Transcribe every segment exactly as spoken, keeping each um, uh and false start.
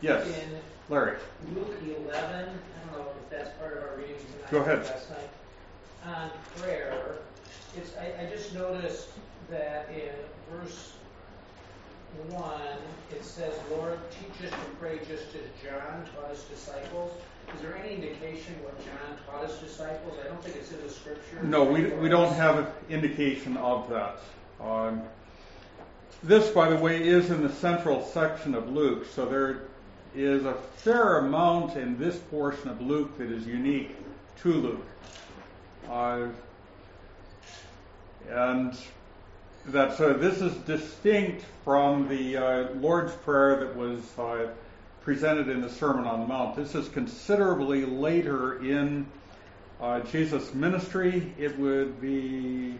Yes, in Larry. Luke eleven, I don't know if that's part of our reading tonight. Go ahead. Last night, on prayer, it's, I, I just noticed that in verse one, it says, Lord, teach us to pray just as John taught his disciples. Is there any indication what John taught his disciples? I don't think it's in the scripture. No, we, we don't have an indication of that. Um, this, by the way, is in the central section of Luke, so there is a fair amount in this portion of Luke that is unique to Luke. Uh, and that so this is distinct from the uh, Lord's Prayer that was uh, presented in the Sermon on the Mount. This is considerably later in uh, Jesus' ministry. It would be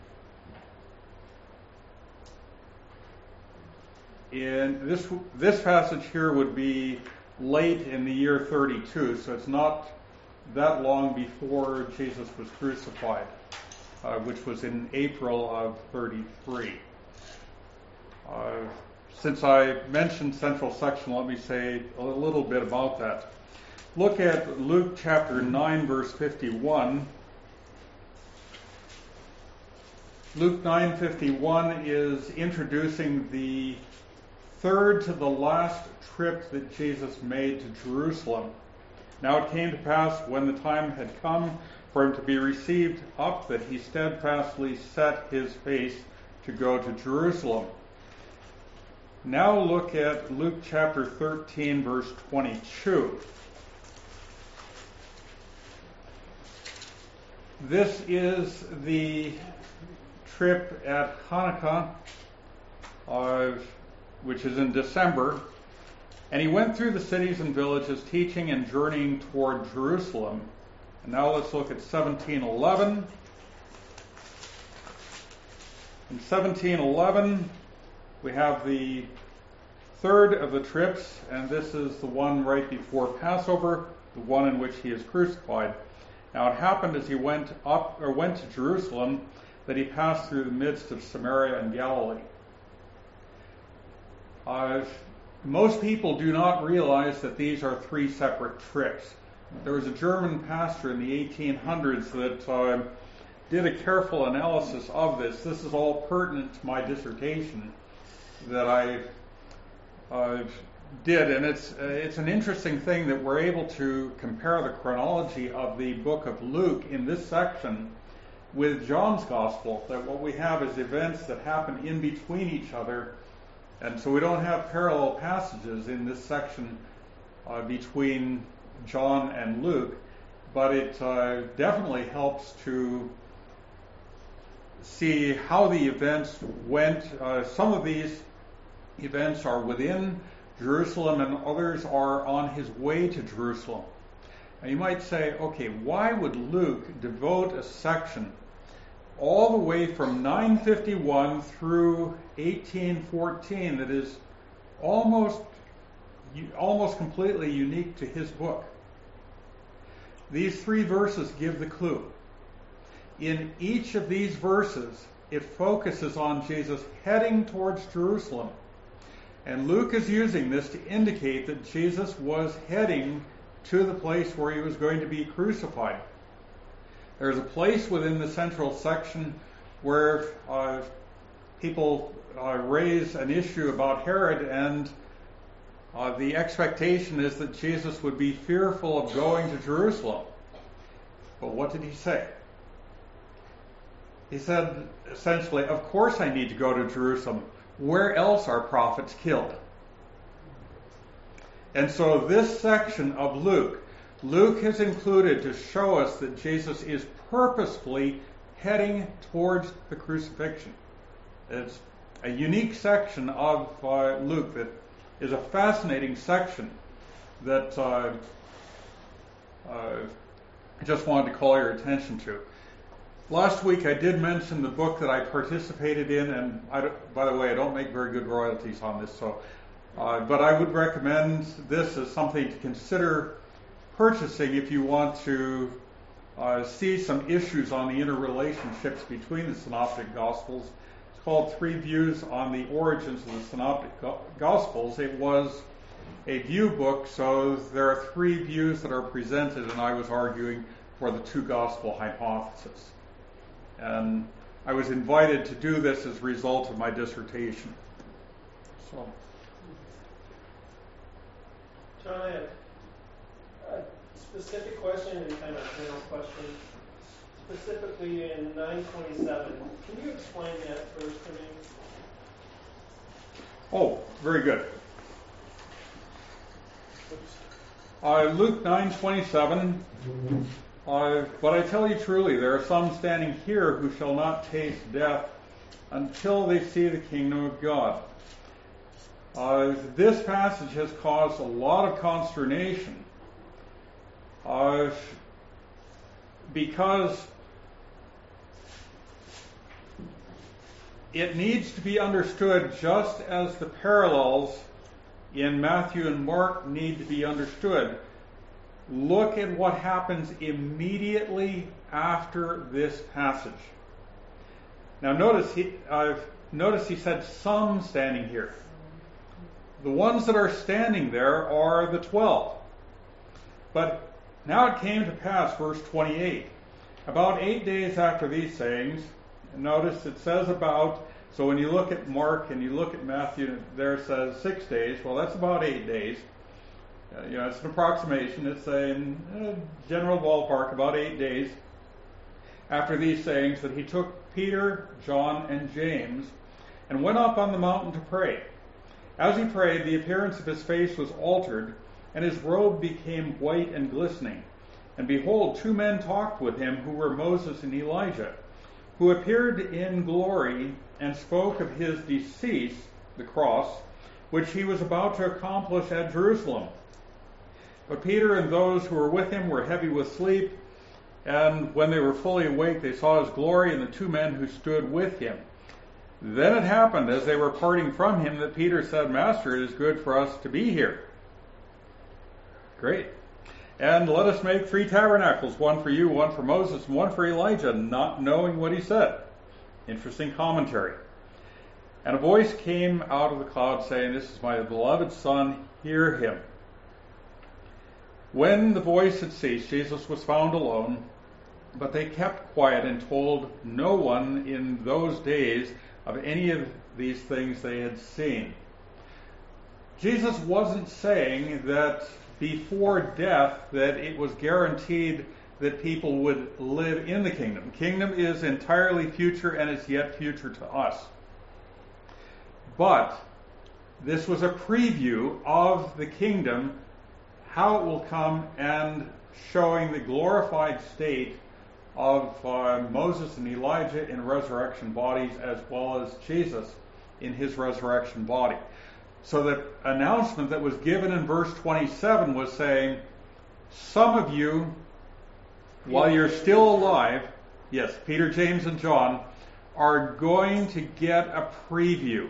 in this this passage here would be late in the year thirty-two, so it's not that long before Jesus was crucified, uh, which was in April of thirty-three. Uh, since I mentioned central section, let me say a little bit about that. Look at Luke chapter nine, verse fifty-one. Luke nine fifty-one is introducing the third to the last trip that Jesus made to Jerusalem. Now it came to pass, when the time had come for him to be received up, that he steadfastly set his face to go to Jerusalem. Now look at Luke chapter thirteen, verse twenty-two. This is the trip at Hanukkah, uh, which is in December. And he went through the cities and villages, teaching and journeying toward Jerusalem. And now let's look at seventeen eleven. In seventeen eleven, we have the third of the trips, and this is the one right before Passover, the one in which he is crucified. Now it happened as he went up or went to Jerusalem that he passed through the midst of Samaria and Galilee. Uh, most people do not realize that these are three separate trips. There was a German pastor in the eighteen hundreds that uh, did a careful analysis of this. This is all pertinent to my dissertation that I uh, did, and it's uh, it's an interesting thing that we're able to compare the chronology of the book of Luke in this section with John's Gospel, that what we have is events that happen in between each other, and so we don't have parallel passages in this section uh, between John and Luke, but it uh, definitely helps to see how the events went. Uh, some of these events are within Jerusalem and others are on his way to Jerusalem. Now you might say, okay, why would Luke devote a section all the way from nine fifty-one through eighteen fourteen that is almost almost completely unique to his book? These three verses give the clue. In each of these verses, it focuses on Jesus heading towards Jerusalem. And Luke is using this to indicate that Jesus was heading to the place where he was going to be crucified. There's a place within the central section where uh, people uh, raise an issue about Herod, and uh, the expectation is that Jesus would be fearful of going to Jerusalem. But what did he say? He said, essentially, of course I need to go to Jerusalem. Where else are prophets killed? And so this section of Luke, Luke has included to show us that Jesus is purposefully heading towards the crucifixion. It's a unique section of uh, Luke that is a fascinating section that uh, uh, I just wanted to call your attention to. Last week I did mention the book that I participated in, and I, by the way, I don't make very good royalties on this, so uh, but I would recommend this as something to consider purchasing if you want to uh, see some issues on the interrelationships between the Synoptic Gospels. It's called Three Views on the Origins of the Synoptic Gospels. It was a view book, so there are three views that are presented, and I was arguing for the two gospel hypothesis. And I was invited to do this as a result of my dissertation. So, John, I have a specific question and kind of a general question. Specifically in nine twenty-seven, can you explain that verse to me? Oh, very good. Uh, Luke nine twenty-seven. Uh, but I tell you truly, there are some standing here who shall not taste death until they see the kingdom of God. Uh, this passage has caused a lot of consternation uh, because it needs to be understood just as the parallels in Matthew and Mark need to be understood. Look at what happens immediately after this passage. Now notice he, uh, notice he said some standing here. The ones that are standing there are the twelve. But now it came to pass, verse twenty-eight, about eight days after these sayings, notice it says about, so when you look at Mark and you look at Matthew, there it says six days. Well, that's about eight days. Uh, you know, it's an approximation. It's a uh, general ballpark, about eight days after these sayings, that he took Peter, John, and James and went up on the mountain to pray. As he prayed, the appearance of his face was altered, and his robe became white and glistening. And behold, two men talked with him, who were Moses and Elijah, who appeared in glory and spoke of his decease, the cross, which he was about to accomplish at Jerusalem. But Peter and those who were with him were heavy with sleep, and when they were fully awake, they saw his glory and the two men who stood with him. Then it happened, as they were parting from him, that Peter said, Master, it is good for us to be here. Great. And let us make three tabernacles, one for you, one for Moses, and one for Elijah, not knowing what he said. Interesting commentary. And a voice came out of the cloud saying, This is my beloved Son, hear him. When the voice had ceased, Jesus was found alone, but they kept quiet and told no one in those days of any of these things they had seen. Jesus wasn't saying that before death that it was guaranteed that people would live in the kingdom. The kingdom is entirely future and is yet future to us. But this was a preview of the kingdom, how it will come, and showing the glorified state of uh, Moses and Elijah in resurrection bodies, as well as Jesus in his resurrection body. So the announcement that was given in verse twenty-seven was saying, some of you, while you're still alive, yes, Peter, James, and John, are going to get a preview.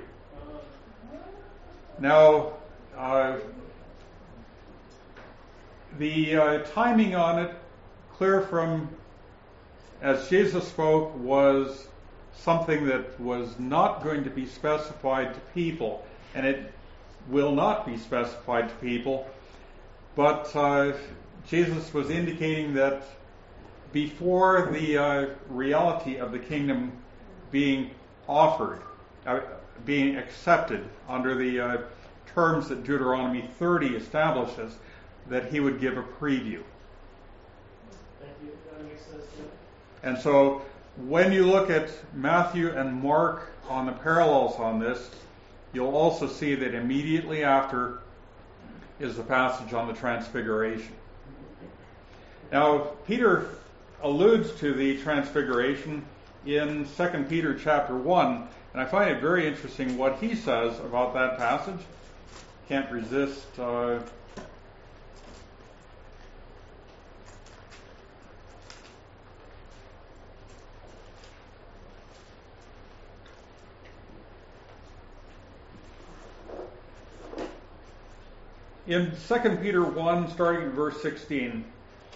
Now, uh, the uh, timing on it, clear from as Jesus spoke, was something that was not going to be specified to people, and it will not be specified to people. But uh, Jesus was indicating that before the uh, reality of the kingdom being offered, uh, being accepted under the uh, terms that Deuteronomy thirty establishes, that he would give a preview. Thank you. That makes sense. And so when you look at Matthew and Mark on the parallels on this, you'll also see that immediately after is the passage on the Transfiguration. Now, Peter alludes to the Transfiguration in Second Peter chapter one, and I find it very interesting what he says about that passage. Can't resist uh, in Second Peter one, starting at verse sixteen,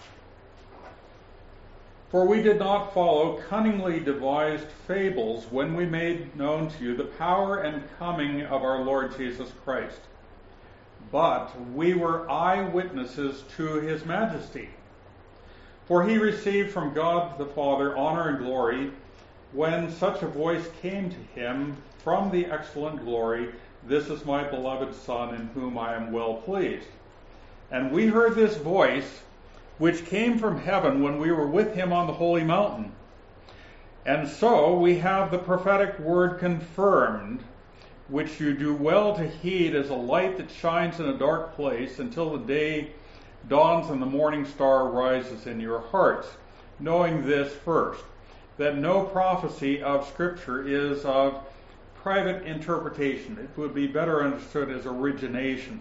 for we did not follow cunningly devised fables when we made known to you the power and coming of our Lord Jesus Christ, but we were eyewitnesses to his majesty. For he received from God the Father honor and glory when such a voice came to him from the excellent glory, "This is my beloved Son, in whom I am well pleased." And we heard this voice, which came from heaven when we were with him on the holy mountain. And so we have the prophetic word confirmed, which you do well to heed as a light that shines in a dark place until the day dawns and the morning star rises in your hearts, knowing this first, that no prophecy of Scripture is of private interpretation. It would be better understood as origination.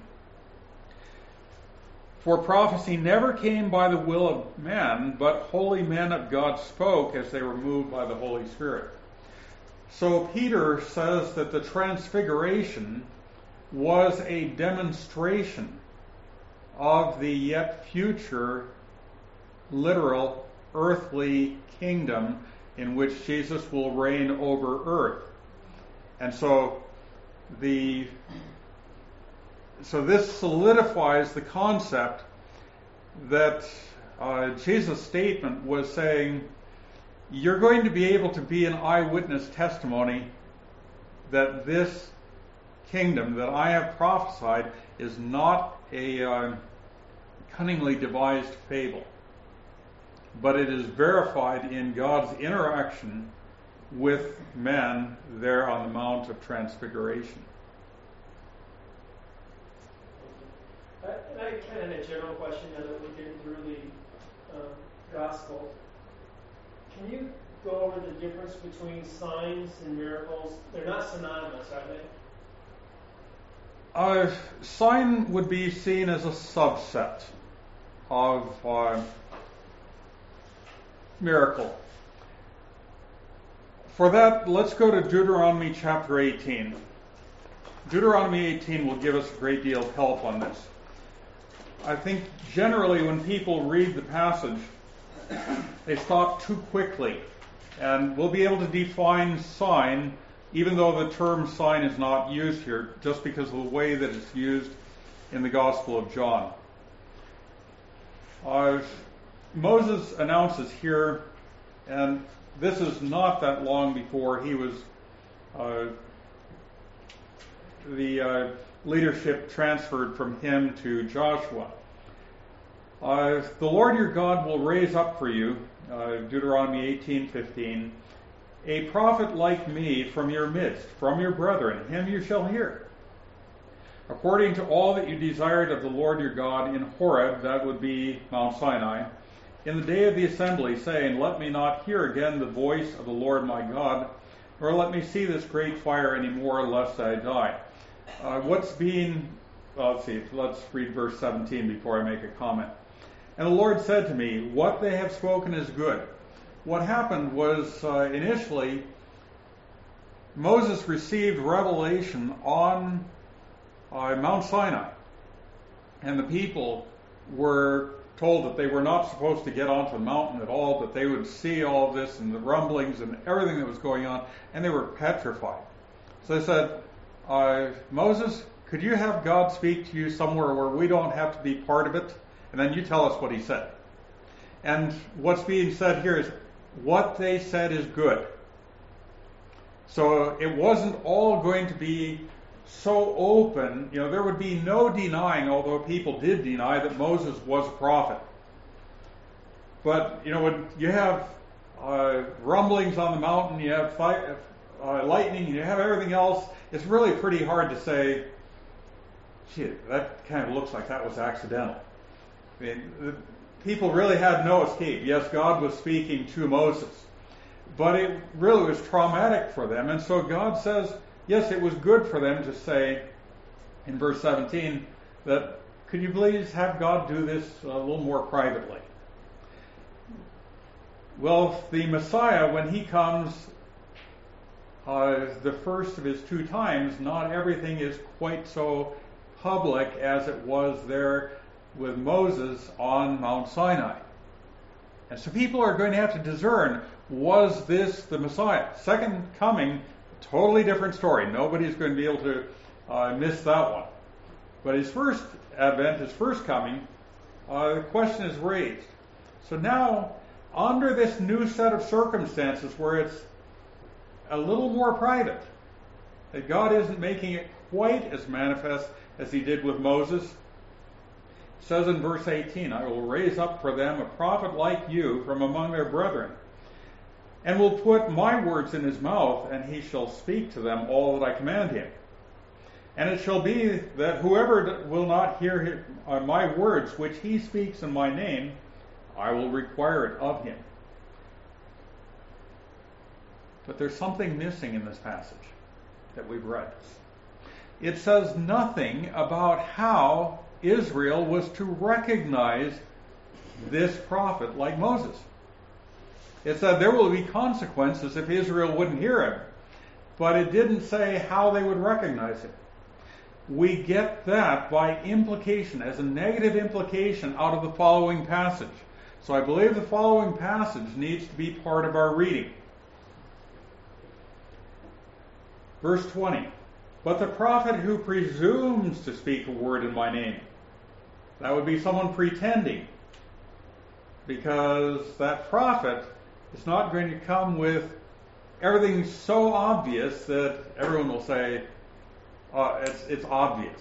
For prophecy never came by the will of men, but holy men of God spoke as they were moved by the Holy Spirit. So Peter says that the transfiguration was a demonstration of the yet future literal earthly kingdom in which Jesus will reign over earth. And so the so this solidifies the concept that uh, Jesus' statement was saying, you're going to be able to be an eyewitness testimony that this kingdom that I have prophesied is not a uh, cunningly devised fable, but it is verified in God's interaction with men there on the Mount of Transfiguration. I, and I kind of a general question now that we're getting through the um, gospel. Can you go over the difference between signs and miracles? They're not synonymous, are they? Uh, sign would be seen as a subset of uh, miracle. For that, let's go to Deuteronomy chapter eighteen. Deuteronomy eighteen will give us a great deal of help on this. I think generally when people read the passage, they stop too quickly. And we'll be able to define sign, even though the term sign is not used here, just because of the way that it's used in the Gospel of John. Uh, Moses announces here, and this is not that long before he was uh, the uh, leadership transferred from him to Joshua. Uh, the Lord your God will raise up for you, uh, Deuteronomy eighteen fifteen, a prophet like me from your midst, from your brethren, him you shall hear. According to all that you desired of the Lord your God in Horeb, that would be Mount Sinai, in the day of the assembly, saying, let me not hear again the voice of the Lord my God, nor let me see this great fire any more, lest I die. Uh, what's being, well, let's see, let's read verse seventeen before I make a comment. And the Lord said to me, what they have spoken is good. What happened was uh, initially Moses received revelation on uh, Mount Sinai, and the people were told that they were not supposed to get onto the mountain at all, that they would see all this and the rumblings and everything that was going on, and they were petrified. So they said, uh, Moses, could you have God speak to you somewhere where we don't have to be part of it? And then you tell us what he said. And what's being said here is, what they said is good. So it wasn't all going to be so open. You know, there would be no denying, although people did deny, that Moses was a prophet. But, you know, when you have uh, rumblings on the mountain, you have fi- uh, lightning, you have everything else, it's really pretty hard to say, gee, that kind of looks like that was accidental. I mean, the people really had no escape. Yes, God was speaking to Moses, but it really was traumatic for them. And so God says, yes, it was good for them to say, in verse seventeen, that could you please have God do this a little more privately? Well, the Messiah, when he comes uh, the first of his two times, not everything is quite so public as it was there with Moses on Mount Sinai. And so people are going to have to discern, was this the Messiah? Second coming, totally different story. Nobody's going to be able to uh, miss that one. But his first advent, his first coming, uh, the question is raised. So now, under this new set of circumstances where it's a little more private, that God isn't making it quite as manifest as he did with Moses, it says in verse eighteen, I will raise up for them a prophet like you from among their brethren, and will put my words in his mouth, and he shall speak to them all that I command him. And it shall be that whoever will not hear his, uh, my words which he speaks in my name, I will require it of him. But there's something missing in this passage that we've read. It says nothing about how Israel was to recognize this prophet like Moses. It said there will be consequences if Israel wouldn't hear him, but it didn't say how they would recognize him. We get that by implication, as a negative implication out of the following passage. So I believe the following passage needs to be part of our reading. Verse twenty, but the prophet who presumes to speak a word in my name. That would be someone pretending, because that prophet is not going to come with everything so obvious that everyone will say, uh, it's, it's obvious.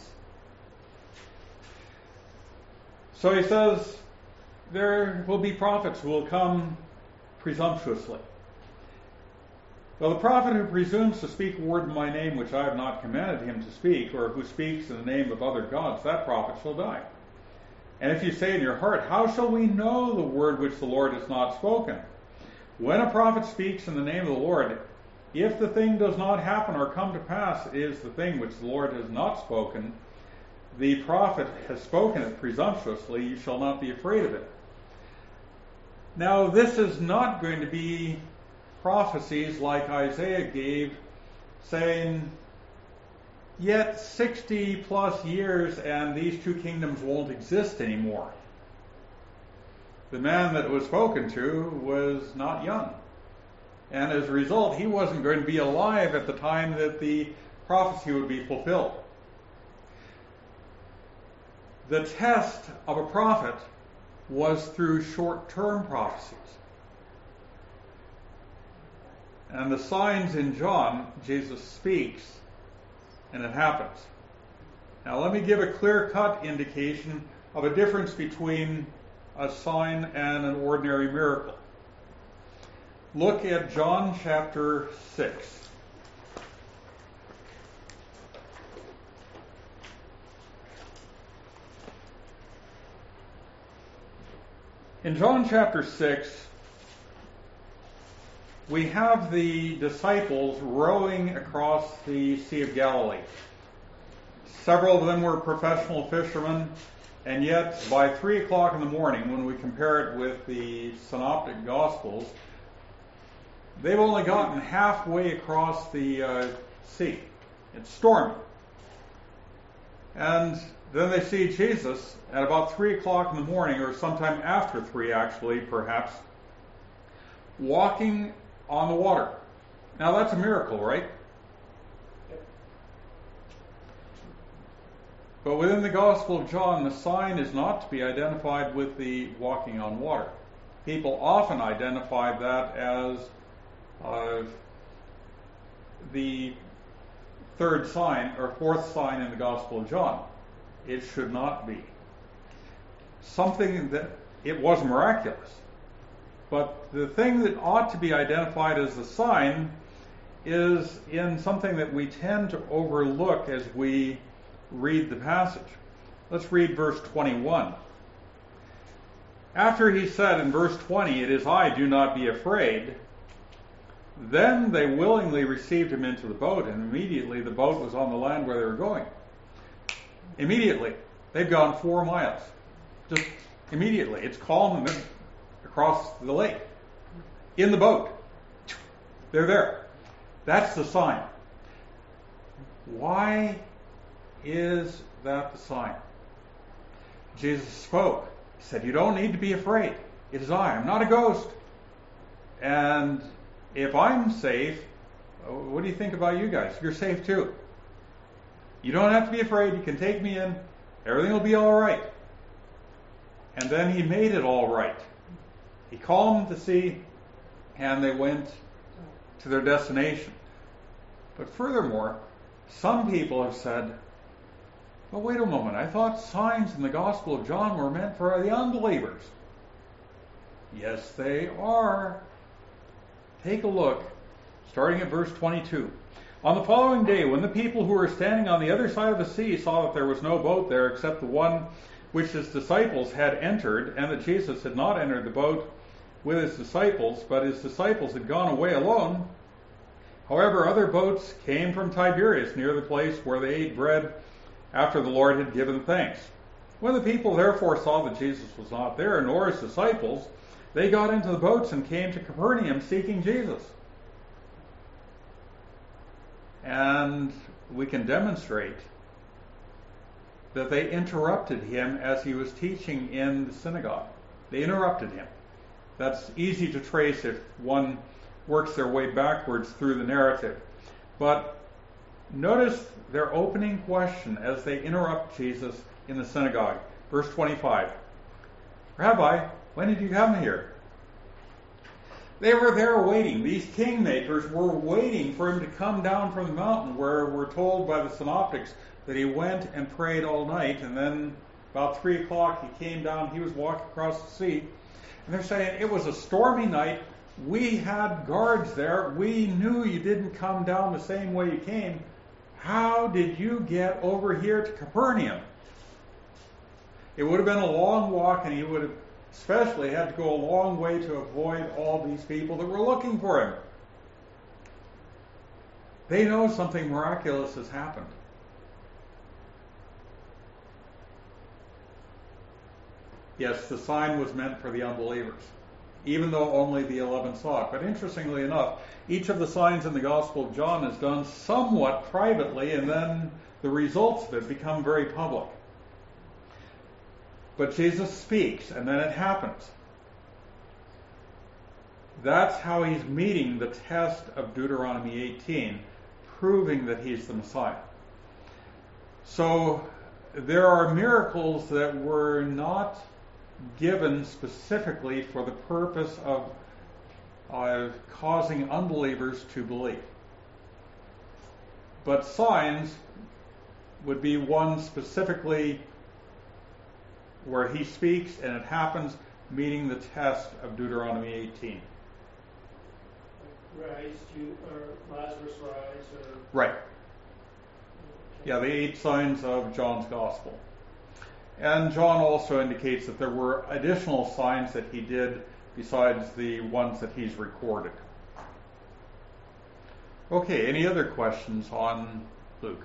So he says, there will be prophets who will come presumptuously. Well, the prophet who presumes to speak a word in my name which I have not commanded him to speak, or who speaks in the name of other gods, that prophet shall die. And if you say in your heart, how shall we know the word which the Lord has not spoken? When a prophet speaks in the name of the Lord, if the thing does not happen or come to pass, it is the thing which the Lord has not spoken. The prophet has spoken it presumptuously, you shall not be afraid of it. Now, this is not going to be prophecies like Isaiah gave, saying, yet sixty plus years and these two kingdoms won't exist anymore. The man that was spoken to was not young. And as a result, he wasn't going to be alive at the time that the prophecy would be fulfilled. The test of a prophet was through short-term prophecies. And the signs in John, Jesus speaks, and it happens. Now let me give a clear-cut indication of a difference between a sign and an ordinary miracle. Look at John chapter six. In John chapter six, we have the disciples rowing across the Sea of Galilee. Several of them were professional fishermen, and yet by three o'clock in the morning, when we compare it with the Synoptic Gospels, they've only gotten halfway across the uh, sea. It's stormy. And then they see Jesus at about three o'clock in the morning, or sometime after three actually, perhaps, walking on the water. Now that's a miracle, right? But within the Gospel of John, the sign is not to be identified with the walking on water. People often identify that as uh, the third sign or fourth sign in the Gospel of John. It should not be. Something that, it was miraculous. But the thing that ought to be identified as the sign is in something that we tend to overlook as we read the passage. Let's read verse twenty-one. After he said in verse twenty, "It is I, do not be afraid," then they willingly received him into the boat, and immediately the boat was on the land where they were going. Immediately. They've gone four miles. Just immediately. It's calm and then across the lake. In the boat. They're there. That's the sign. Why is that the sign? Jesus spoke. He said, you don't need to be afraid. It is I. I'm not a ghost. And if I'm safe, what do you think about you guys? You're safe too. You don't have to be afraid. You can take me in. Everything will be all right. And then he made it all right. He calmed the sea, and they went to their destination. But furthermore, some people have said, well, wait a moment. I thought signs in the Gospel of John were meant for the unbelievers. Yes, they are. Take a look, starting at verse twenty-two. On the following day, when the people who were standing on the other side of the sea saw that there was no boat there except the one which his disciples had entered, and that Jesus had not entered the boat with his disciples, but his disciples had gone away alone. However, other boats came from Tiberias, near the place where they ate bread after the Lord had given thanks. When the people therefore saw that Jesus was not there, nor his disciples, they got into the boats and came to Capernaum seeking Jesus. And we can demonstrate that they interrupted him as he was teaching in the synagogue. They interrupted him. That's easy to trace if one works their way backwards through the narrative. But notice their opening question as they interrupt Jesus in the synagogue. Verse twenty-five. Rabbi, when did you come here? They were there waiting. These kingmakers were waiting for him to come down from the mountain, where we're told by the synoptics that he went and prayed all night, and then about three o'clock he came down, he was walking across the sea. And they're saying, it was a stormy night, we had guards there, we knew you didn't come down the same way you came. How did you get over here to Capernaum? It would have been a long walk, and he would have especially had to go a long way to avoid all these people that were looking for him. They know something miraculous has happened. Yes, the sign was meant for the unbelievers, even though only the eleven saw it. But interestingly enough, each of the signs in the Gospel of John is done somewhat privately, and then the results of it become very public. But Jesus speaks, and then it happens. That's how he's meeting the test of Deuteronomy eighteen, proving that he's the Messiah. So there are miracles that were not given specifically for the purpose of uh, causing unbelievers to believe. But signs would be one specifically where he speaks and it happens, meeting the test of Deuteronomy eighteen. Rise to, or Lazarus rise, or... Right. Yeah, the eight signs of John's Gospel. And John also indicates that there were additional signs that he did besides the ones that he's recorded. Okay, any other questions on Luke?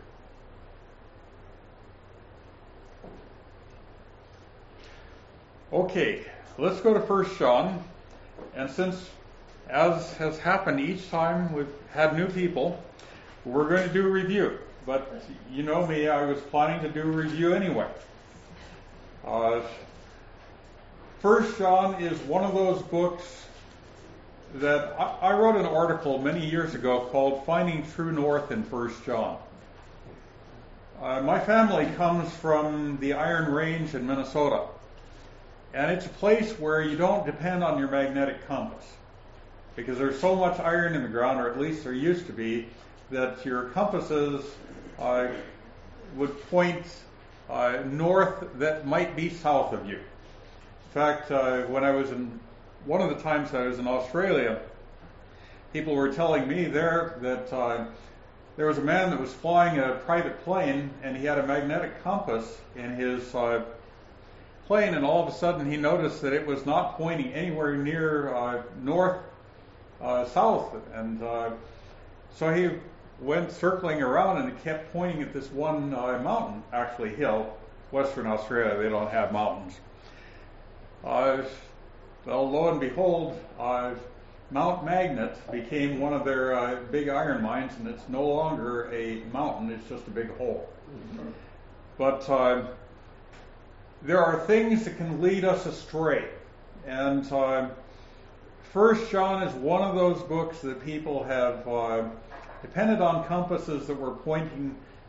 Okay, let's go to First John. And since, as has happened each time we've had new people, we're going to do a review. But you know me, I was planning to do a review anyway. Uh, First John is one of those books that I, I wrote an article many years ago called Finding True North in First John. Uh, my family comes from the Iron Range in Minnesota. And it's a place where you don't depend on your magnetic compass, because there's so much iron in the ground, or at least there used to be, that your compasses uh, would point uh, north that might be south of you. In fact, uh, when I was in, one of the times I was in Australia, people were telling me there that uh, there was a man that was flying a private plane, and he had a magnetic compass in his uh, plane, and all of a sudden he noticed that it was not pointing anywhere near uh, north, uh, south, and uh, so he went circling around, and it kept pointing at this one uh, mountain, actually hill. Western Australia, they don't have mountains. Uh, well, lo and behold, uh, Mount Magnet became one of their uh, big iron mines, and it's no longer a mountain, it's just a big hole. Mm-hmm. But uh, there are things that can lead us astray. And uh, First John is one of those books that people have uh, depended on compasses that were pointing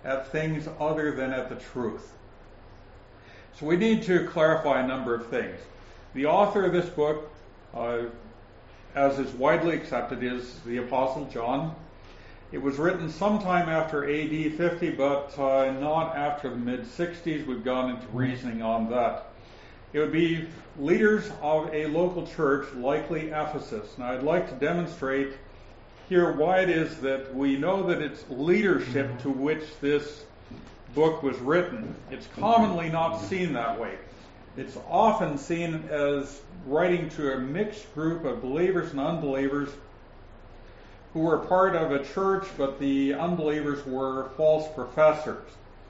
at things other than at the truth. So we need to clarify a number of things. The author of this book, uh, as is widely accepted, is the Apostle John. It was written sometime after A D fifty, but uh, not after the mid-sixties. We've gone into reasoning on that. It would be leaders of a local church, likely Ephesus. Now, I'd like to demonstrate here why it is that we know that it's leadership to which this book was written. It's commonly not seen that way. It's often seen as writing to a mixed group of believers and unbelievers who were part of a church, but the unbelievers were false professors.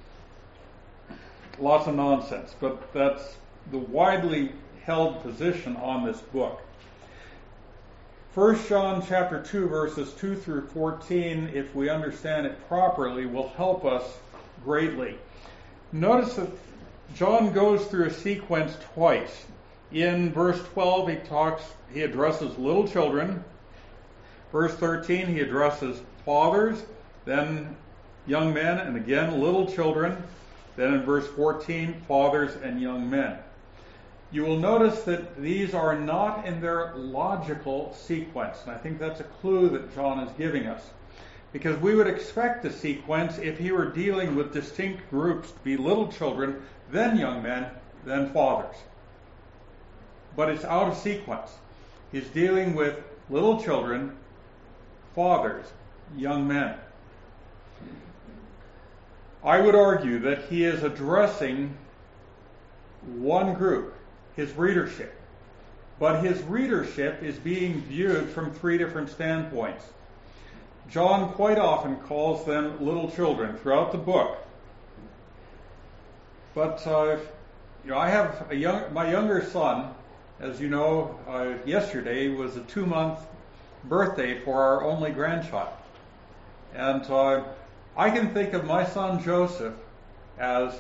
Lots of nonsense, but that's the widely held position on this book. First John chapter two, verses two through fourteen, if we understand it properly, will help us greatly. Notice that John goes through a sequence twice. In verse twelve, he talks, he addresses little children. Verse thirteen, he addresses fathers, then young men, and again little children. Then in verse fourteen, fathers and young men. You will notice that these are not in their logical sequence, and I think that's a clue that John is giving us. Because we would expect the sequence, if he were dealing with distinct groups, to be little children, then young men, then fathers. But it's out of sequence. He's dealing with little children, fathers, young men. I would argue that he is addressing one group, his readership. But his readership is being viewed from three different standpoints. John quite often calls them little children throughout the book. But uh, you know, I have a young, my younger son, as you know, uh, yesterday was a two-month birthday for our only grandchild. And uh, I can think of my son Joseph as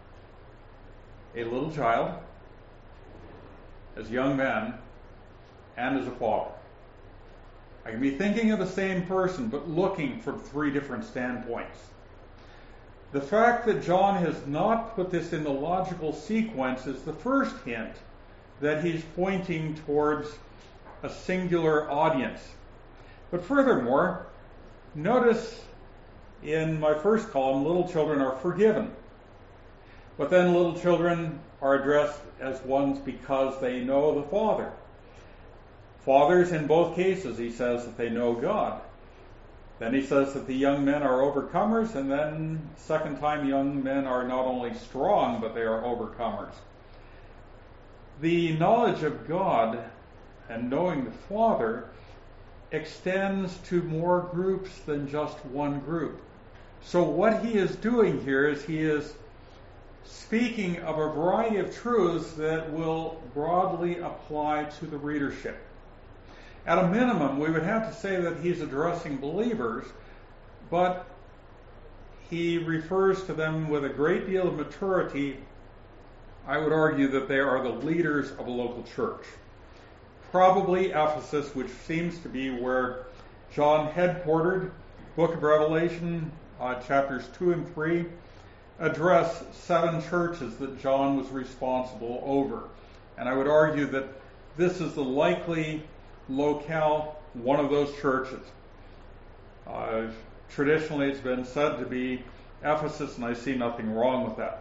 a little child, as a young man, and as a father. I can be thinking of the same person, but looking from three different standpoints. The fact that John has not put this in the logical sequence is the first hint that he's pointing towards a singular audience. But furthermore, notice in my first column, little children are forgiven. But then little children are addressed as ones because they know the Father. Fathers, in both cases, he says that they know God. Then he says that the young men are overcomers, and then second time, young men are not only strong, but they are overcomers. The knowledge of God and knowing the Father extends to more groups than just one group. So what he is doing here is he is speaking of a variety of truths that will broadly apply to the readership. At a minimum, we would have to say that he's addressing believers, but he refers to them with a great deal of maturity. I would argue that they are the leaders of a local church. Probably Ephesus, which seems to be where John headquartered. Book of Revelation, uh, chapters two and three, address seven churches that John was responsible over. And I would argue that this is the likely locale, one of those churches. Uh, traditionally, it's been said to be Ephesus, and I see nothing wrong with that.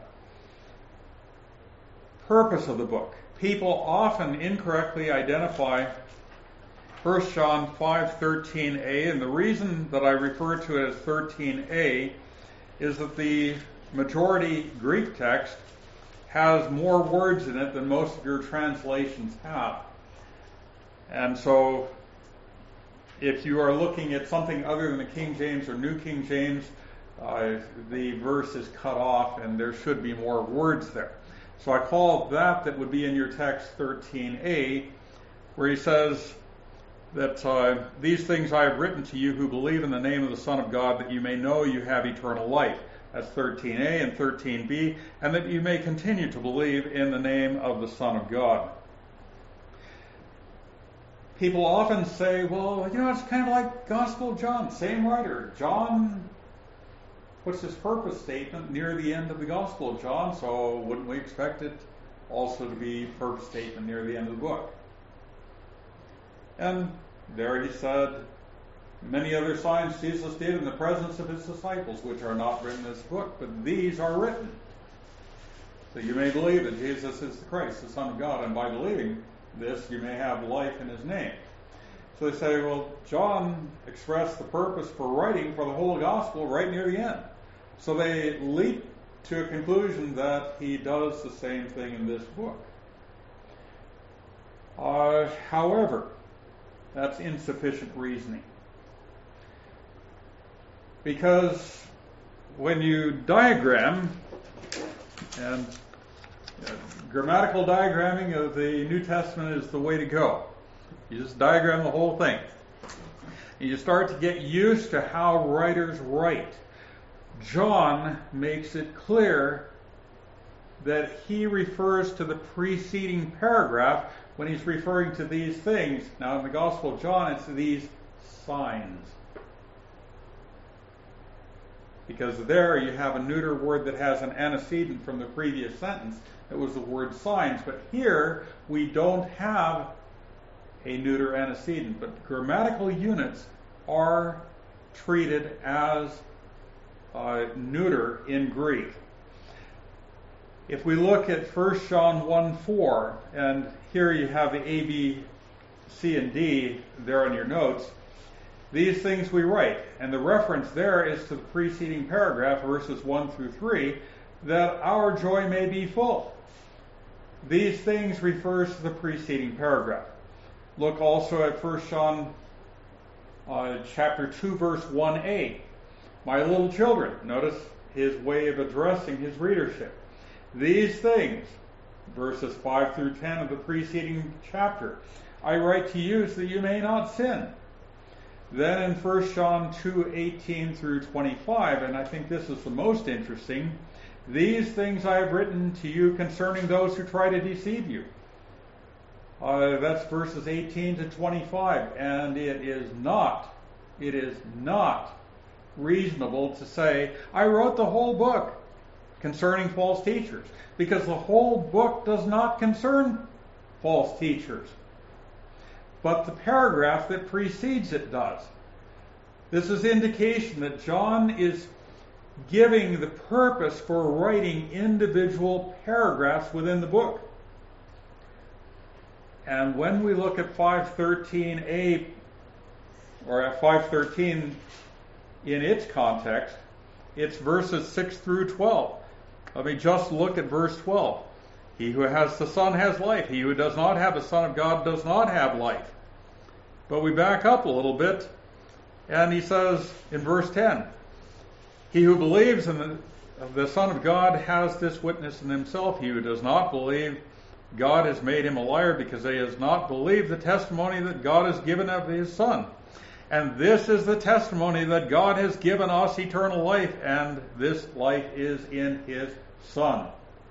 Purpose of the book. People often incorrectly identify First John five thirteen a, and the reason that I refer to it as thirteen a is that the majority Greek text has more words in it than most of your translations have. And so if you are looking at something other than the King James or New King James, uh, the verse is cut off and there should be more words there. So I call that that would be in your text thirteen a, where he says that uh, these things I have written to you who believe in the name of the Son of God, that you may know you have eternal life. That's thirteen a and thirteen b, and that you may continue to believe in the name of the Son of God. People often say, well, you know, it's kind of like Gospel of John, same writer, John puts this purpose statement near the end of the Gospel of John, so wouldn't we expect it also to be purpose statement near the end of the book? And there he said, many other signs Jesus did in the presence of his disciples, which are not written in this book, but these are written. So you may believe that Jesus is the Christ, the Son of God, and by believing this, you may have life in his name. So they say, well, John expressed the purpose for writing for the whole gospel right near the end. So they leap to a conclusion that he does the same thing in this book. Uh, however, that's insufficient reasoning. Because when you diagram, and uh, grammatical diagramming of the New Testament is the way to go. You just diagram the whole thing. And you start to get used to how writers write. John makes it clear that he refers to the preceding paragraph when he's referring to these things. Now in the Gospel of John, it's these signs. Because there you have a neuter word that has an antecedent from the previous sentence. It was the word signs. But here we don't have a neuter antecedent. But grammatical units are treated as uh, neuter in Greek. If we look at First John one four, and here you have the A, B, C, and D there on your notes, these things we write, and the reference there is to the preceding paragraph, verses one through three, that our joy may be full. These things refers to the preceding paragraph. Look also at First John uh, chapter two, verse one a. My little children, notice his way of addressing his readership. These things, verses five through ten of the preceding chapter, I write to you so that you may not sin. Then in First John two eighteen through twenty-five, and I think this is the most interesting, these things I have written to you concerning those who try to deceive you. Uh, that's verses eighteen to twenty-five, and it is not, it is not reasonable to say, I wrote the whole book concerning false teachers, because the whole book does not concern false teachers. But the paragraph that precedes it does. This is indication that John is giving the purpose for writing individual paragraphs within the book. And when we look at five thirteen a, or at five thirteen in its context, it's verses six through twelve. Let me just look at verse twelve. He who has the Son has life. He who does not have the Son of God does not have life. But we back up a little bit, and he says in verse ten, he who believes in the, the Son of God has this witness in himself. He who does not believe, God has made him a liar, because he has not believed the testimony that God has given of his Son. And this is the testimony that God has given us eternal life, and this life is in his Son.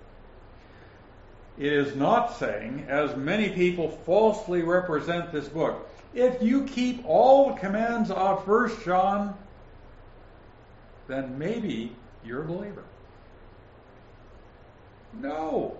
It is not saying, as many people falsely represent this book, if you keep all the commands of First John, then maybe you're a believer. No.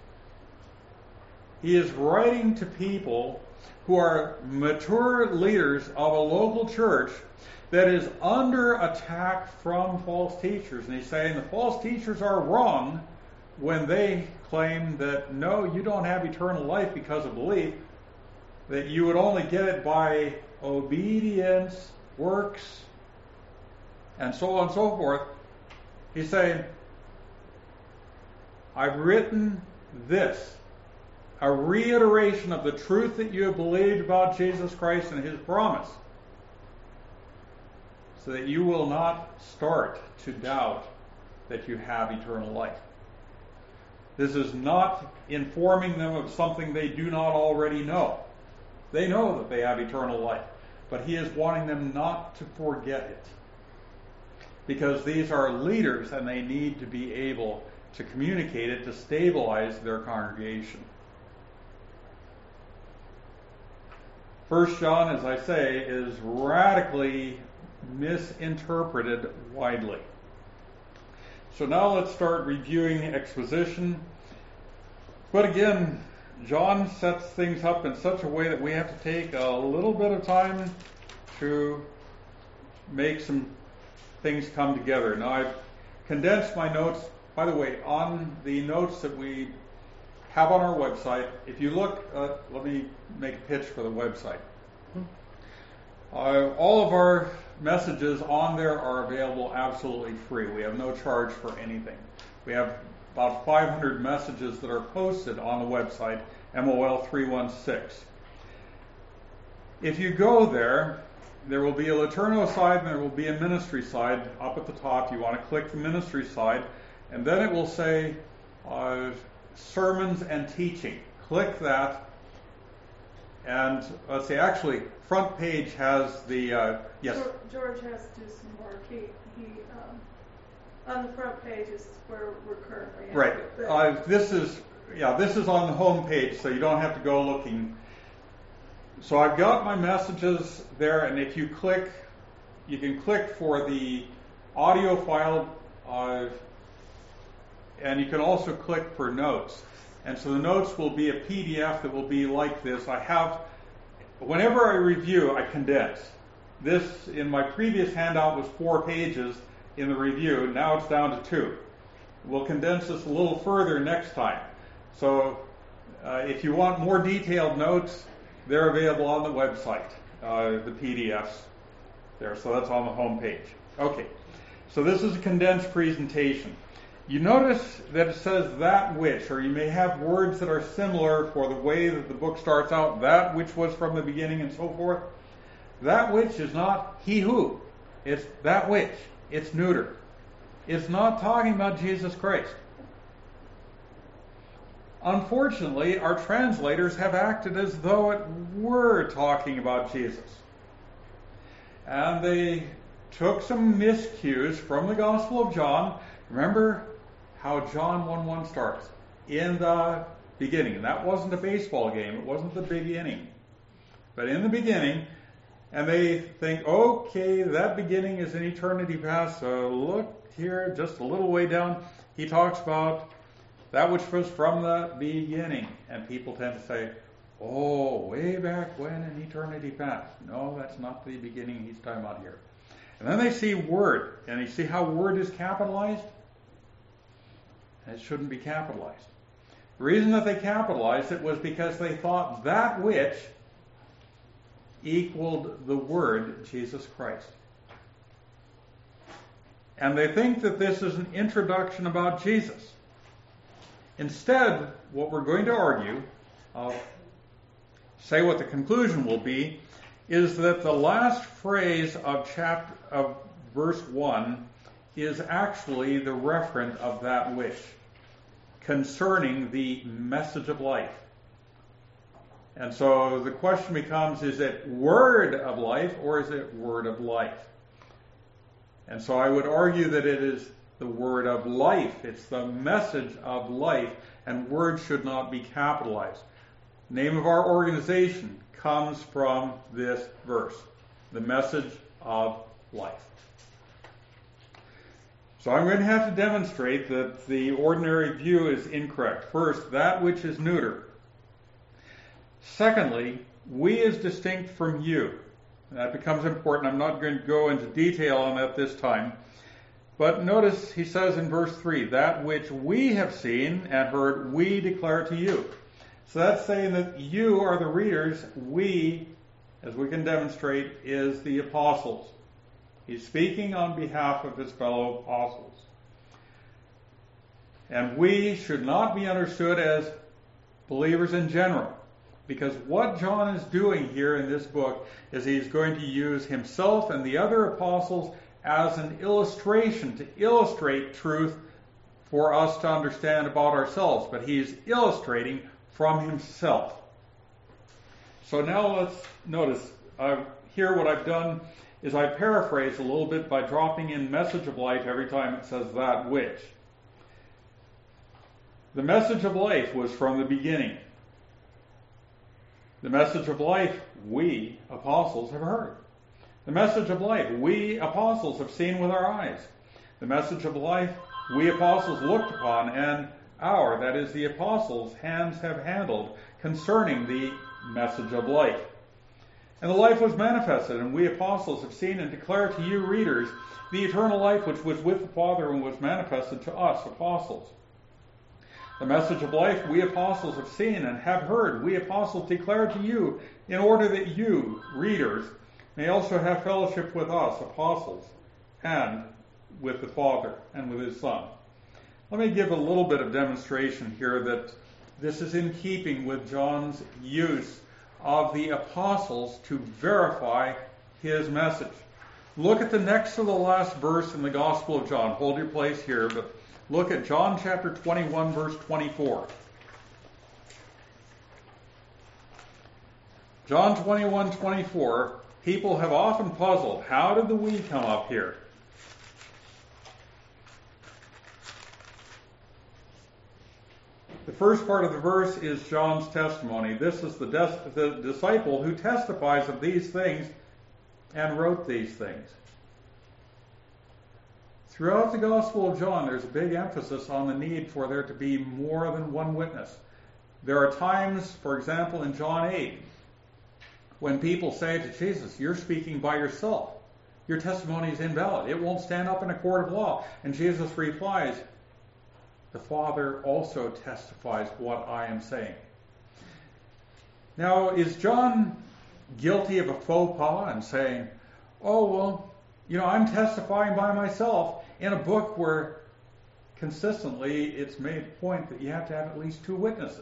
He is writing to people who are mature leaders of a local church that is under attack from false teachers. And he's saying the false teachers are wrong when they claim that, no, you don't have eternal life because of belief, that you would only get it by obedience, works, and so on and so forth. He's saying, I've written this, a reiteration of the truth that you have believed about Jesus Christ and his promise, so that you will not start to doubt that you have eternal life. This is not informing them of something they do not already know. They know that they have eternal life, but he is wanting them not to forget it, because these are leaders and they need to be able to communicate it to stabilize their congregation. First John, as I say, is radically misinterpreted widely. So now let's start reviewing exposition. But again, John sets things up in such a way that we have to take a little bit of time to make some things come together. Now I've condensed my notes. By the way, on the notes that we have on our website, if you look, uh, let me make a pitch for the website. Uh, all of our messages on there are available absolutely free. We have no charge for anything. We have about five hundred messages that are posted on the website, M O L three one six. If you go there, there will be a Laterno side and there will be a ministry side up at the top. You want to click the ministry side, and then it will say uh, sermons and teaching. Click that, and let's see, actually, front page has the, uh, yes? George has to do some work. He, he um, on the front page is where we're currently at. Right. Uh, this is, yeah, this is on the home page, so you don't have to go looking. So I've got my messages there, and if you click, you can click for the audio file, uh, and you can also click for notes. And so the notes will be a P D F that will be like this. I have, whenever I review, I condense. This, in my previous handout, was four pages in the review. Now it's down to two. We'll condense this a little further next time. So uh, if you want more detailed notes, they're available on the website, uh, the P D Fs there. So that's on the home page. Okay, so this is a condensed presentation. You notice that it says that which, or you may have words that are similar for the way that the book starts out, that which was from the beginning and so forth. That which is not he who. It's that which. It's neuter. It's not talking about Jesus Christ. Unfortunately, our translators have acted as though it were talking about Jesus. And they took some miscues from the Gospel of John. Remember how John one one starts? In the beginning. And that wasn't a baseball game. It wasn't the beginning. But in the beginning, and they think, okay, that beginning is an eternity past. So look here, just a little way down, he talks about that which was from the beginning. And people tend to say, oh, way back when in eternity past. No, that's not the beginning he's talking about here. And then they see word, and you see how word is capitalized? And it shouldn't be capitalized. The reason that they capitalized it was because they thought that which equaled the word Jesus Christ. And they think that this is an introduction about Jesus. Instead, what we're going to argue, I'll say what the conclusion will be, is that the last phrase of chapter of verse one is actually the referent of that which, concerning the message of life. And so the question becomes, is it word of life or is it word of life? And so I would argue that it is the word of life. It's the message of life, and word should not be capitalized. The name of our organization comes from this verse, the message of life. So I'm going to have to demonstrate that the ordinary view is incorrect. First, that which is neuter. Secondly, we is distinct from you. That becomes important. I'm not going to go into detail on that this time. But notice he says in verse three, that which we have seen and heard, we declare to you. So that's saying that you are the readers. We, as we can demonstrate, is the apostles. He's speaking on behalf of his fellow apostles. And we should not be understood as believers in general. Because what John is doing here in this book is he's going to use himself and the other apostles as an illustration to illustrate truth for us to understand about ourselves. But he's illustrating from himself. So now let's notice, uh, here what I've done is I paraphrase a little bit by dropping in message of life every time it says that which. The message of life was from the beginning. The message of life we, apostles, have heard. The message of life we, apostles, have seen with our eyes. The message of life we apostles looked upon, and our, that is the apostles' hands have handled concerning the message of life. And the life was manifested, and we apostles have seen and declare to you readers the eternal life which was with the Father and was manifested to us apostles. The message of life we apostles have seen and have heard, we apostles declare to you, in order that you, readers, may also have fellowship with us apostles, and with the Father and with his Son. Let me give a little bit of demonstration here that this is in keeping with John's use of the apostles to verify his message. Look at the next to the last verse in the Gospel of John. Hold your place here, but look at John chapter twenty-one, verse twenty-four. John twenty-one, twenty-four. People have often puzzled, how did the we come up here? The first part of the verse is John's testimony. This is the, des- the disciple who testifies of these things and wrote these things. Throughout the Gospel of John, there's a big emphasis on the need for there to be more than one witness. There are times, for example, in John eight, when people say to Jesus, you're speaking by yourself. Your testimony is invalid. It won't stand up in a court of law. And Jesus replies, the Father also testifies what I am saying. Now, is John guilty of a faux pas and saying, oh, well, you know, I'm testifying by myself in a book where consistently it's made a point that you have to have at least two witnesses?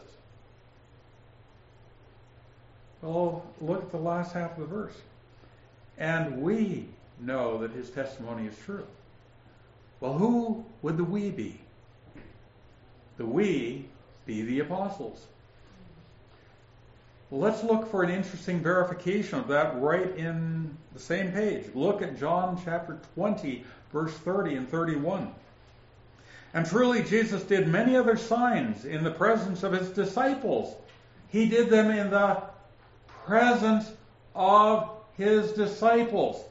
Well, look at the last half of the verse. And we know that his testimony is true. Well, who would the we be? The we be the apostles. Well, let's look for an interesting verification of that right in the same page. Look at John chapter twenty, verse thirty and thirty-one. And truly Jesus did many other signs in the presence of his disciples. He did them in the presence of his disciples.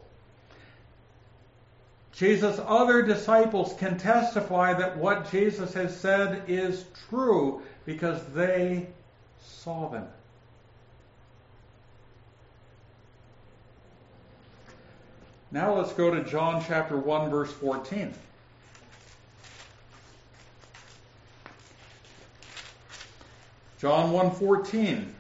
Jesus' other disciples can testify that what Jesus has said is true because they saw them. Now let's go to John chapter one, verse fourteen. John one fourteen.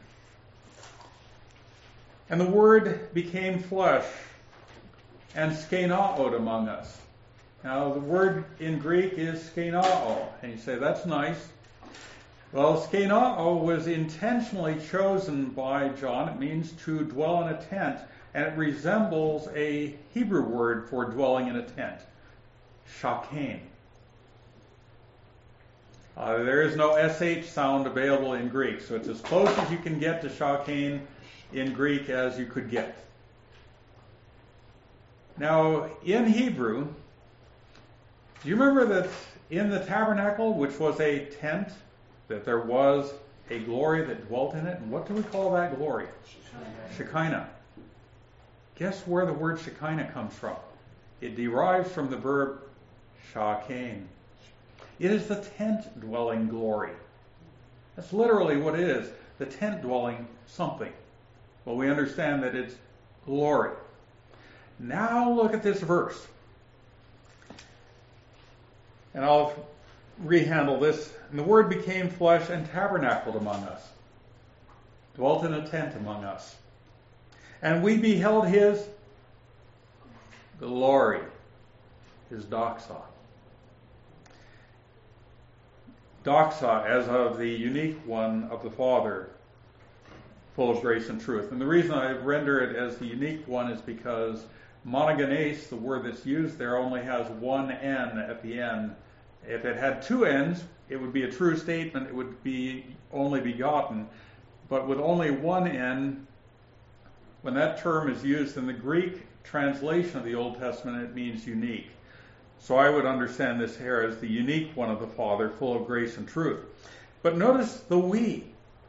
And the Word became flesh and skenaoed among us. Now, the word in Greek is skenao. And you say, that's nice. Well, skenao was intentionally chosen by John. It means to dwell in a tent. And it resembles a Hebrew word for dwelling in a tent. Shakain. Uh, there is no S H sound available in Greek. So it's as close as you can get to shakain in Greek as you could get. Now, in Hebrew, do you remember that in the tabernacle, which was a tent, that there was a glory that dwelt in it? And what do we call that glory? Shekinah. Guess where the word Shekinah comes from? It derives from the verb shakain. It is the tent-dwelling glory. That's literally what it is, the tent-dwelling something. Well, we understand that it's glory. Now look at this verse. And I'll rehandle this. And the Word became flesh and tabernacled among us, dwelt in a tent among us. And we beheld his glory, his doxa. Doxa, as of the unique one of the Father, full of grace and truth. And the reason I render it as the unique one is because monogenes, the word that's used there, only has one N at the end. If it had two N's, it would be a true statement. It would be only begotten. But with only one N, when that term is used in the Greek translation of the Old Testament, it means unique. So I would understand this here as the unique one of the Father, full of grace and truth. But notice the we.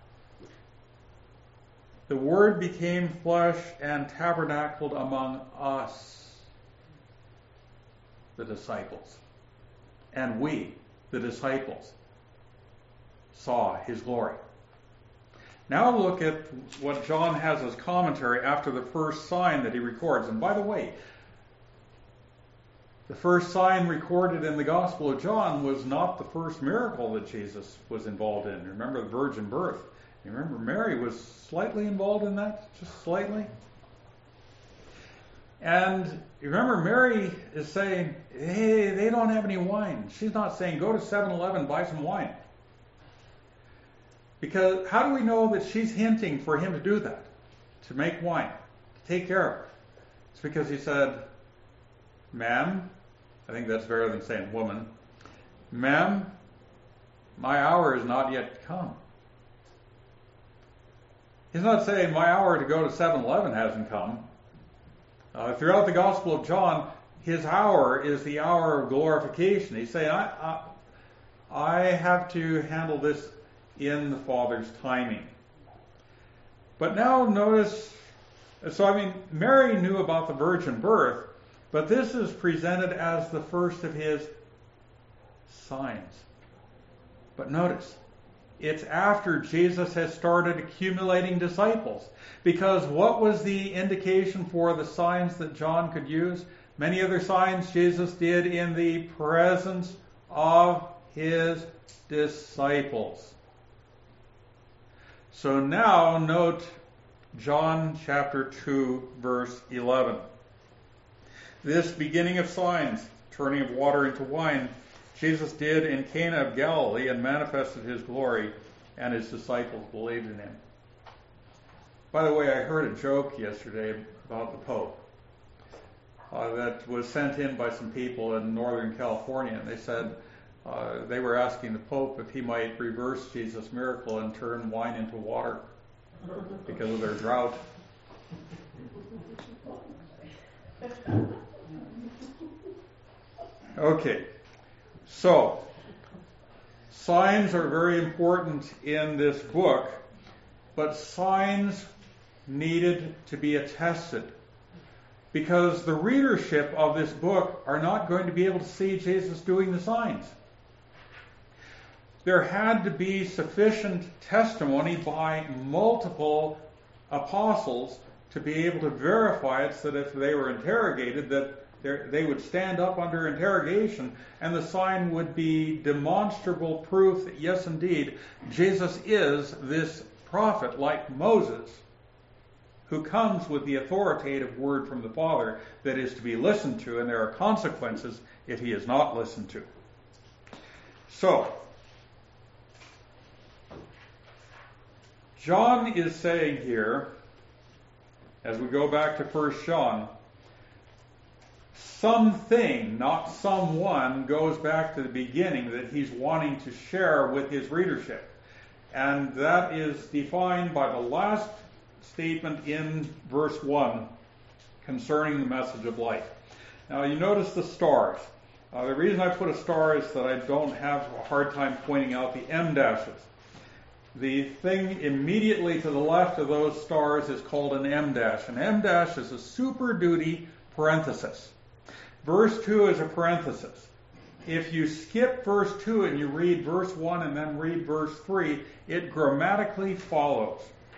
The Word became flesh and tabernacled among us, the disciples. and we, the disciples, saw his glory. Now look at what John has as commentary after the first sign that he records. And by the way, the first sign recorded in the Gospel of John was not the first miracle that Jesus was involved in. Remember the virgin birth. You remember Mary was slightly involved in that, just slightly. And you remember Mary is saying, hey, they don't have any wine. She's not saying, go to seven eleven, buy some wine. Because how do we know that she's hinting for him to do that? To make wine, to take care of her. It's because he said, ma'am, I think that's better than saying woman, ma'am, my hour is not yet come. He's not saying my hour to go to seven eleven hasn't come. Uh, throughout the Gospel of John, his hour is the hour of glorification. He's saying, I, I, I have to handle this in the Father's timing. But now notice, so I mean, Mary knew about the virgin birth, but this is presented as the first of his signs. But notice, it's after Jesus has started accumulating disciples. Because what was the indication for the signs that John could use? Many other signs Jesus did in the presence of his disciples. So now note John chapter two, verse eleven. This beginning of signs, turning of water into wine, Jesus did in Cana of Galilee and manifested his glory, and his disciples believed in him. By the way, I heard a joke yesterday about the Pope uh, that was sent in by some people in Northern California, and they said uh, they were asking the Pope if he might reverse Jesus' miracle and turn wine into water because of their drought. Okay, so signs are very important in this book, but signs needed to be attested because the readership of this book are not going to be able to see Jesus doing the signs. There had to be sufficient testimony by multiple apostles to be able to verify it so that if they were interrogated, that they would stand up under interrogation and the sign would be demonstrable proof that yes, indeed, Jesus is this prophet like Moses who comes with the authoritative word from the Father that is to be listened to, and there are consequences if he is not listened to. So, John is saying here, as we go back to First John, something, not someone, goes back to the beginning that he's wanting to share with his readership. And that is defined by the last statement in verse one concerning the message of life. Now you notice the stars. Uh, the reason I put a star is that I don't have a hard time pointing out the M dashes. The thing immediately to the left of those stars is called an M dash. An M dash is a super duty parenthesis. Verse two is a parenthesis. If you skip verse two and you read verse one and then read verse three, it grammatically follows.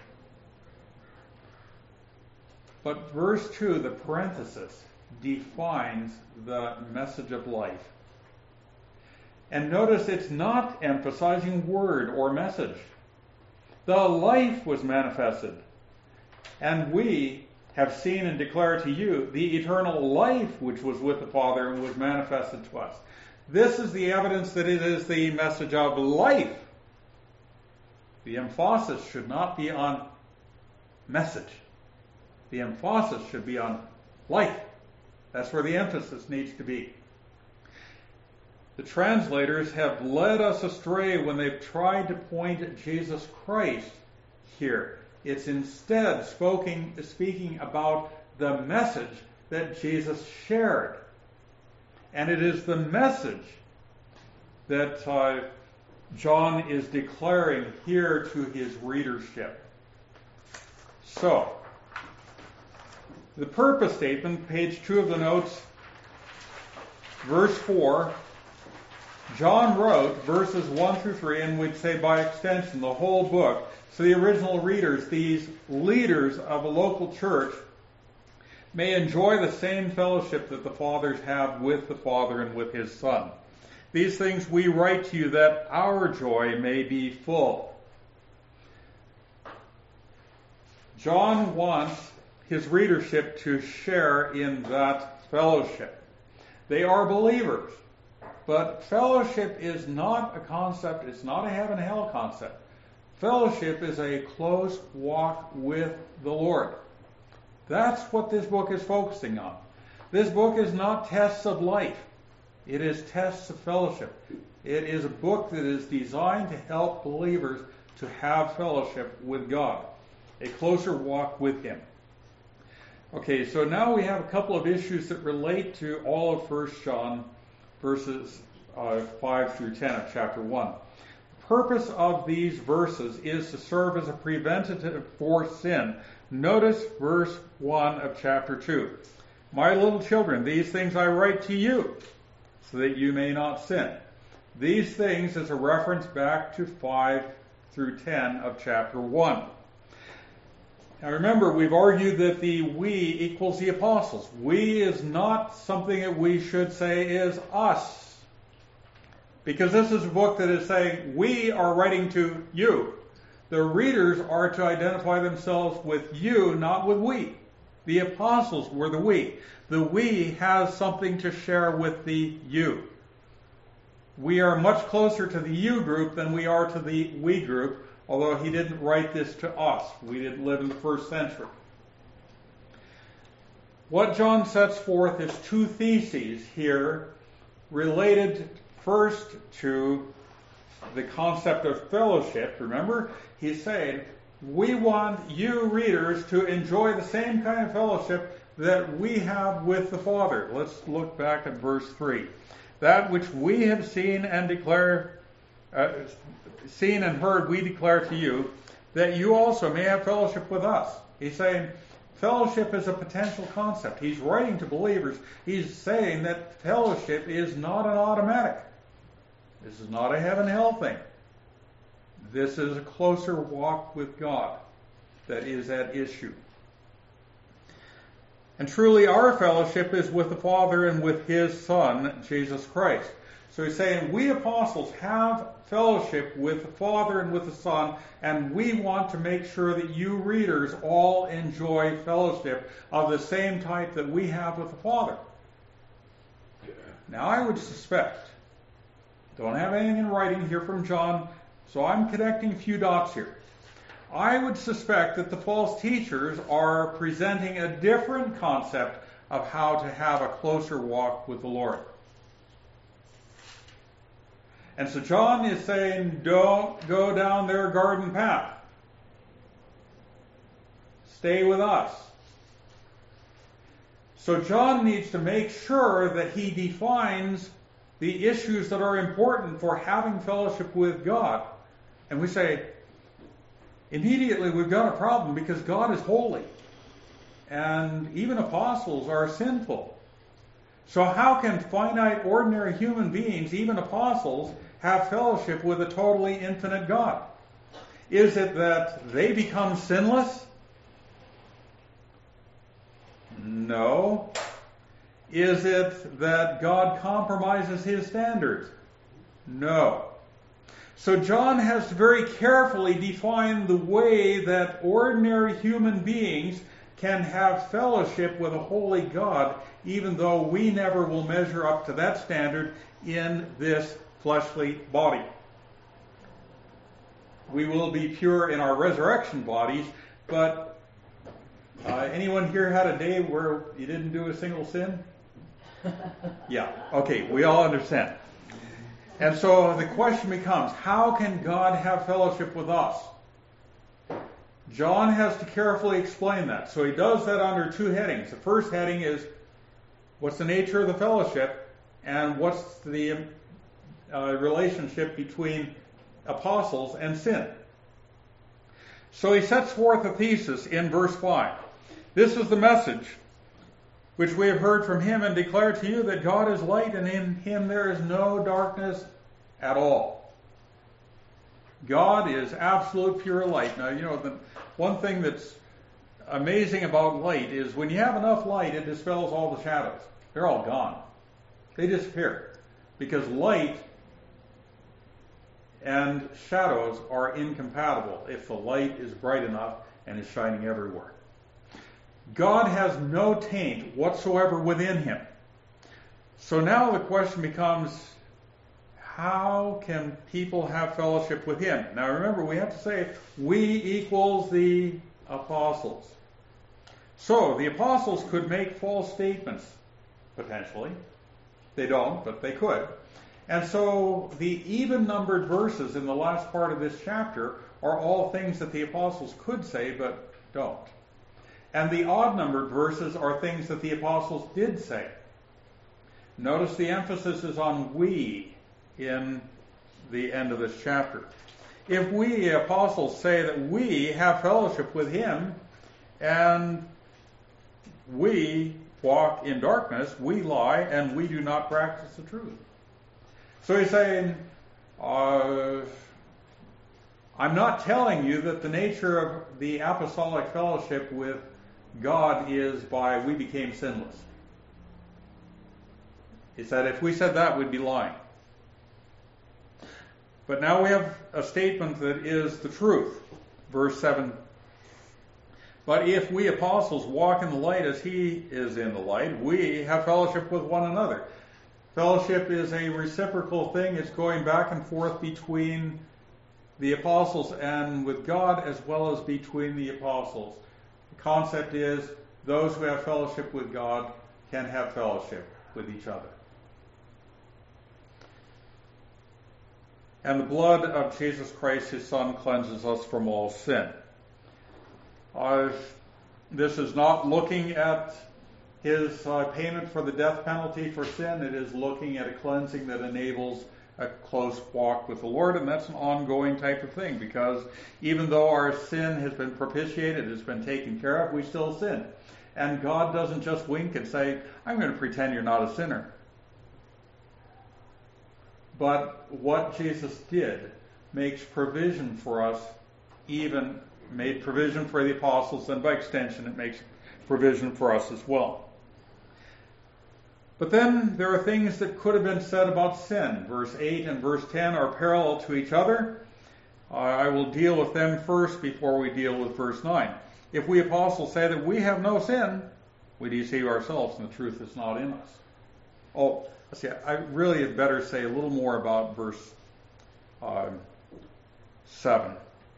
But verse two, the parenthesis, defines the message of life. And notice it's not emphasizing word or message. The life was manifested, and we have seen and declare to you the eternal life which was with the Father and was manifested to us. This is the evidence that it is the message of life. The emphasis should not be on message. The emphasis should be on life. That's where the emphasis needs to be. The translators have led us astray when they've tried to point at Jesus Christ here. It's instead speaking, speaking about the message that Jesus shared. And it is the message that uh, John is declaring here to his readership. So, the purpose statement, page two of the notes, verse four, John wrote verses one through three, and we'd say by extension the whole book, so the original readers, these leaders of a local church, may enjoy the same fellowship that the fathers have with the Father and with his Son. These things we write to you that our joy may be full. John wants his readership to share in that fellowship. They are believers, but fellowship is not a concept, it's not a heaven-hell concept. Fellowship is a close walk with the Lord. That's what this book is focusing on. This book is not tests of life. It is tests of fellowship. It is a book that is designed to help believers to have fellowship with God, a closer walk with Him. Okay, so now we have a couple of issues that relate to all of First John, verses uh, five through ten of chapter one. The purpose of these verses is to serve as a preventative for sin. Notice verse one of chapter two. My little children, these things I write to you, so that you may not sin. These things is a reference back to five through ten of chapter one. Now remember, we've argued that the we equals the apostles. We is not something that we should say is us. Because this is a book that is saying, we are writing to you. The readers are to identify themselves with you, not with we. The apostles were the we. The we has something to share with the you. We are much closer to the you group than we are to the we group, although he didn't write this to us. We didn't live in the first century. What John sets forth is two theses here related first to the concept of fellowship. Remember, he's saying, we want you readers to enjoy the same kind of fellowship that we have with the Father. Let's look back at verse three. That which we have seen and declare, uh, seen and heard, we declare to you, that you also may have fellowship with us. He's saying fellowship is a potential concept. He's writing to believers. He's saying that fellowship is not an automatic. This is not a heaven-hell thing. This is a closer walk with God that is at issue. And truly our fellowship is with the Father and with His Son, Jesus Christ. So he's saying we apostles have fellowship with the Father and with the Son, and we want to make sure that you readers all enjoy fellowship of the same type that we have with the Father. Now I would suspect, don't have anything in writing here from John, so I'm connecting a few dots here. I would suspect that the false teachers are presenting a different concept of how to have a closer walk with the Lord. And so John is saying, don't go down their garden path. Stay with us. So John needs to make sure that he defines the issues that are important for having fellowship with God. And we say, immediately we've got a problem because God is holy. And even apostles are sinful. So how can finite, ordinary human beings, even apostles, have fellowship with a totally infinite God? Is it that they become sinless? No. Is it that God compromises His standards? No. So John has to very carefully define the way that ordinary human beings can have fellowship with a holy God, even though we never will measure up to that standard in this fleshly body. We will be pure in our resurrection bodies, but uh, anyone here had a day where you didn't do a single sin? Yeah, okay, we all understand. And so the question becomes, how can God have fellowship with us? John has to carefully explain that. So he does that under two headings. The first heading is, what's the nature of the fellowship, and what's the uh, relationship between apostles and sin? So he sets forth a thesis in verse five. This is the message which we have heard from him and declare to you, that God is light, and in Him there is no darkness at all. God is absolute pure light. Now, you know, the one thing that's amazing about light is when you have enough light, it dispels all the shadows. They're all gone. They disappear. Because light and shadows are incompatible if the light is bright enough and is shining everywhere. God has no taint whatsoever within him. So now the question becomes, how can people have fellowship with him? Now remember, we have to say, we equals the apostles. So the apostles could make false statements, potentially. They don't, but they could. And so the even-numbered verses in the last part of this chapter are all things that the apostles could say, but don't. And the odd-numbered verses are things that the apostles did say. Notice the emphasis is on we in the end of this chapter. If we apostles say that we have fellowship with him and we walk in darkness, we lie, and we do not practice the truth. So he's saying, uh, I'm not telling you that the nature of the apostolic fellowship with God is by we became sinless. He said if we said that, we'd be lying. But now we have a statement that is the truth. Verse seven. But if we apostles walk in the light as he is in the light, we have fellowship with one another. Fellowship is a reciprocal thing. It's going back and forth between the apostles and with God, as well as between the apostles. The concept is those who have fellowship with God can have fellowship with each other. And the blood of Jesus Christ, his Son, cleanses us from all sin. Uh, this is not looking at his uh, payment for the death penalty for sin. It is looking at a cleansing that enables a close walk with the Lord, and that's an ongoing type of thing, because even though our sin has been propitiated, has been taken care of, we still sin. And God doesn't just wink and say, I'm going to pretend you're not a sinner. But what Jesus did makes provision for us, even made provision for the apostles, and by extension it makes provision for us as well. But then there are things that could have been said about sin. Verse eight and verse ten are parallel to each other. Uh, I will deal with them first before we deal with verse nine. If we apostles say that we have no sin, we deceive ourselves and the truth is not in us. Oh, let's see, I really had better say a little more about verse uh, seven.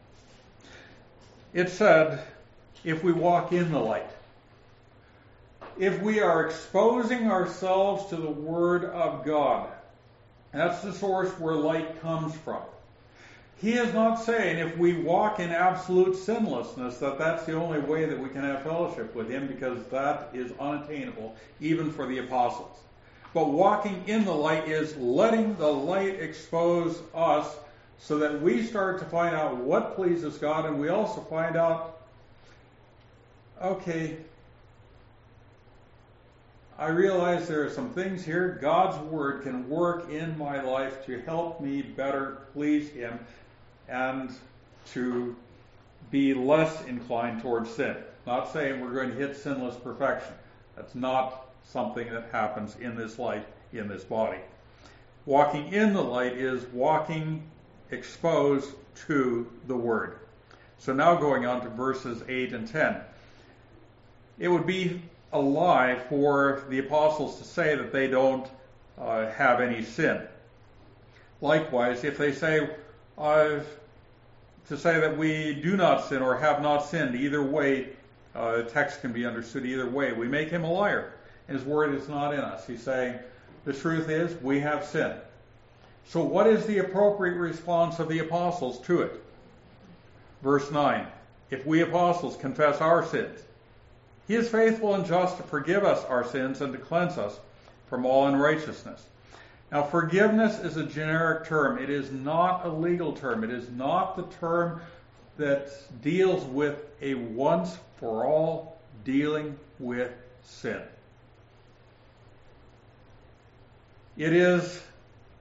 It said, if we walk in the light, if we are exposing ourselves to the Word of God, that's the source where light comes from. He is not saying if we walk in absolute sinlessness that that's the only way that we can have fellowship with him, because that is unattainable even for the apostles. But walking in the light is letting the light expose us so that we start to find out what pleases God, and we also find out, okay, I realize there are some things here. God's Word can work in my life to help me better please him and to be less inclined towards sin. Not saying we're going to hit sinless perfection. That's not something that happens in this life, in this body. Walking in the light is walking exposed to the Word. So now going on to verses eight and ten. It would be a lie for the apostles to say that they don't uh, have any sin. Likewise, if they say uh, to say that we do not sin or have not sinned, either way, uh, the text can be understood either way. We make him a liar, and his word is not in us. He's saying the truth is we have sinned. So what is the appropriate response of the apostles to it? Verse nine, if we apostles confess our sins, he is faithful and just to forgive us our sins and to cleanse us from all unrighteousness. Now, forgiveness is a generic term. It is not a legal term. It is not the term that deals with a once-for-all dealing with sin. It is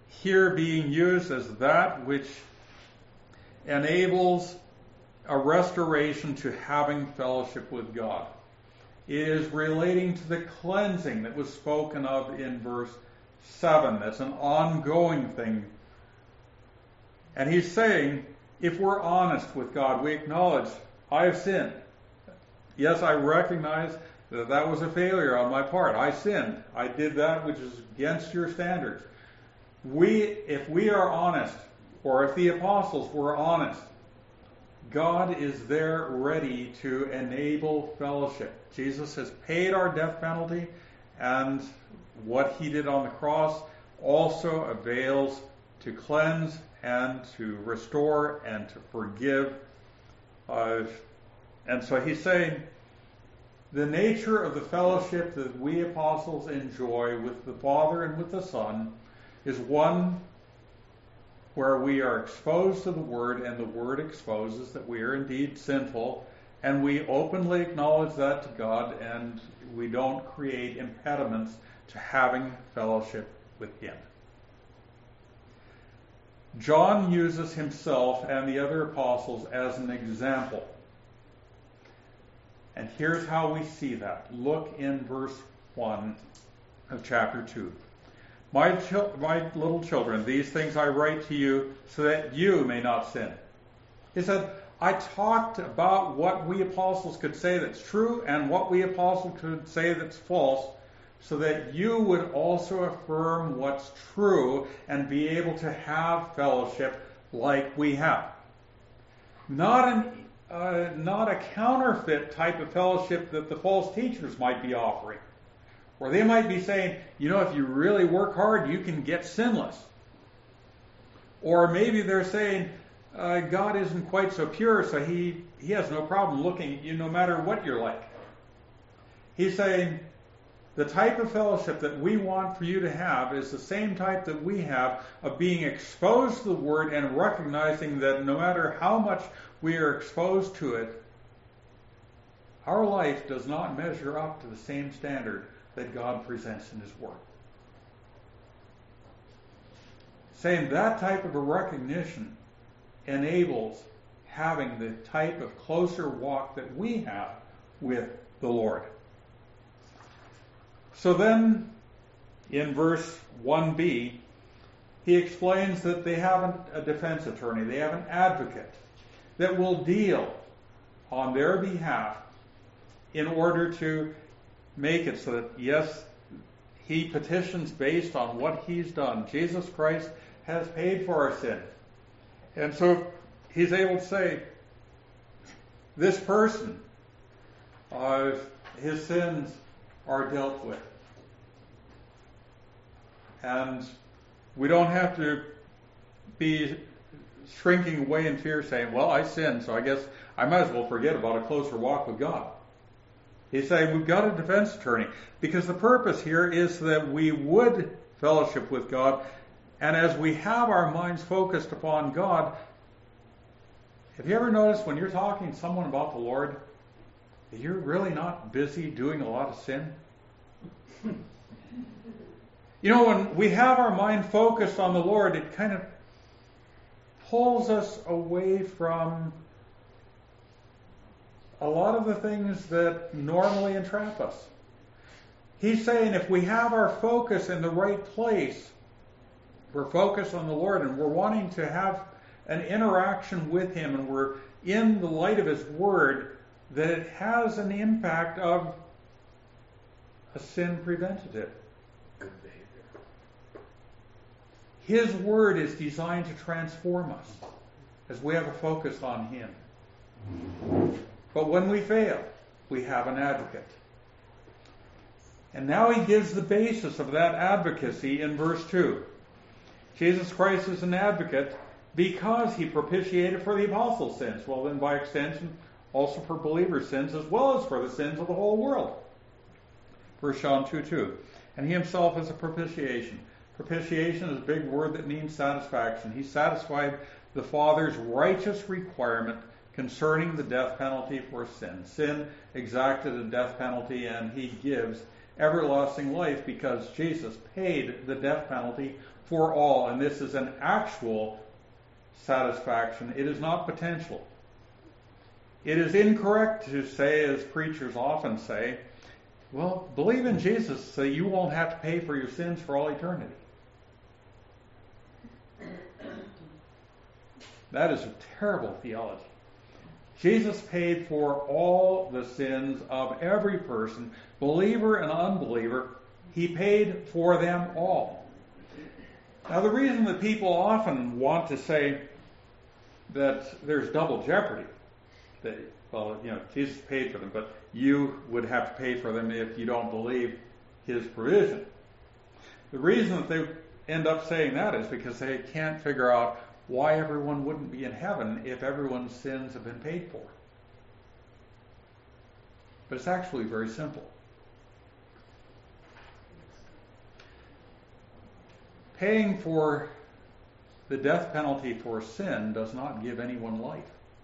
here being used as that which enables a restoration to having fellowship with God. It is relating to the cleansing that was spoken of in verse seven. That's an ongoing thing. And he's saying, if we're honest with God, we acknowledge, I have sinned. Yes, I recognize that that was a failure on my part. I sinned. I did that which is against your standards. We, if we are honest, or if the apostles were honest, God is there ready to enable fellowship. Jesus has paid our death penalty, and what he did on the cross also avails to cleanse and to restore and to forgive. Uh, and so he's saying, the nature of the fellowship that we apostles enjoy with the Father and with the Son is one where we are exposed to the Word, and the Word exposes that we are indeed sinful, and we openly acknowledge that to God, and we don't create impediments to having fellowship with Him. John uses himself and the other apostles as an example. And here's how we see that. Look in verse one of chapter two. My, chil- my little children, these things I write to you so that you may not sin. He said, I talked about what we apostles could say that's true and what we apostles could say that's false, so that you would also affirm what's true and be able to have fellowship like we have. Not an uh, not a counterfeit type of fellowship that the false teachers might be offering, where they might be saying, you know, if you really work hard, you can get sinless. Or maybe they're saying, uh, God isn't quite so pure, so he, he has no problem looking at you no matter what you're like. He's saying, the type of fellowship that we want for you to have is the same type that we have of being exposed to the Word and recognizing that no matter how much we are exposed to it, our life does not measure up to the same standard that God presents in His Word. Saying that type of a recognition enables having the type of closer walk that we have with the Lord. So then, in verse one b, he explains that they have a defense attorney, they have an advocate that will deal on their behalf in order to make it so that, yes, he petitions based on what he's done. Jesus Christ has paid for our sin. And so he's able to say, this person, uh, his sins are dealt with. And we don't have to be shrinking away in fear saying, well, I sinned, so I guess I might as well forget about a closer walk with God. He's saying we've got a defense attorney, because the purpose here is that we would fellowship with God, and as we have our minds focused upon God, have you ever noticed when you're talking to someone about the Lord, that you're really not busy doing a lot of sin? You know, when we have our mind focused on the Lord, it kind of pulls us away from a lot of the things that normally entrap us. He's saying if we have our focus in the right place, we're focused on the Lord and we're wanting to have an interaction with Him and we're in the light of His Word, that it has an impact of a sin preventative. Good behavior. His Word is designed to transform us as we have a focus on Him. But when we fail, we have an advocate. And now he gives the basis of that advocacy in verse two. Jesus Christ is an advocate because he propitiated for the apostles' sins. Well, then by extension, also for believers' sins, as well as for the sins of the whole world. First John two two. And he himself is a propitiation. Propitiation is a big word that means satisfaction. He satisfied the Father's righteous requirement concerning the death penalty for sin. Sin exacted a death penalty, and he gives everlasting life because Jesus paid the death penalty for all, and this is an actual satisfaction. It is not potential. It is incorrect to say, as preachers often say, well, believe in Jesus so you won't have to pay for your sins for all eternity. That is a terrible theology. Jesus paid for all the sins of every person, believer and unbeliever. He paid for them all. Now, the reason that people often want to say that there's double jeopardy, that, well, you know, Jesus paid for them, but you would have to pay for them if you don't believe his provision. The reason that they end up saying that is because they can't figure out why everyone wouldn't be in heaven if everyone's sins have been paid for. But it's actually very simple. Paying for the death penalty for sin does not give anyone life.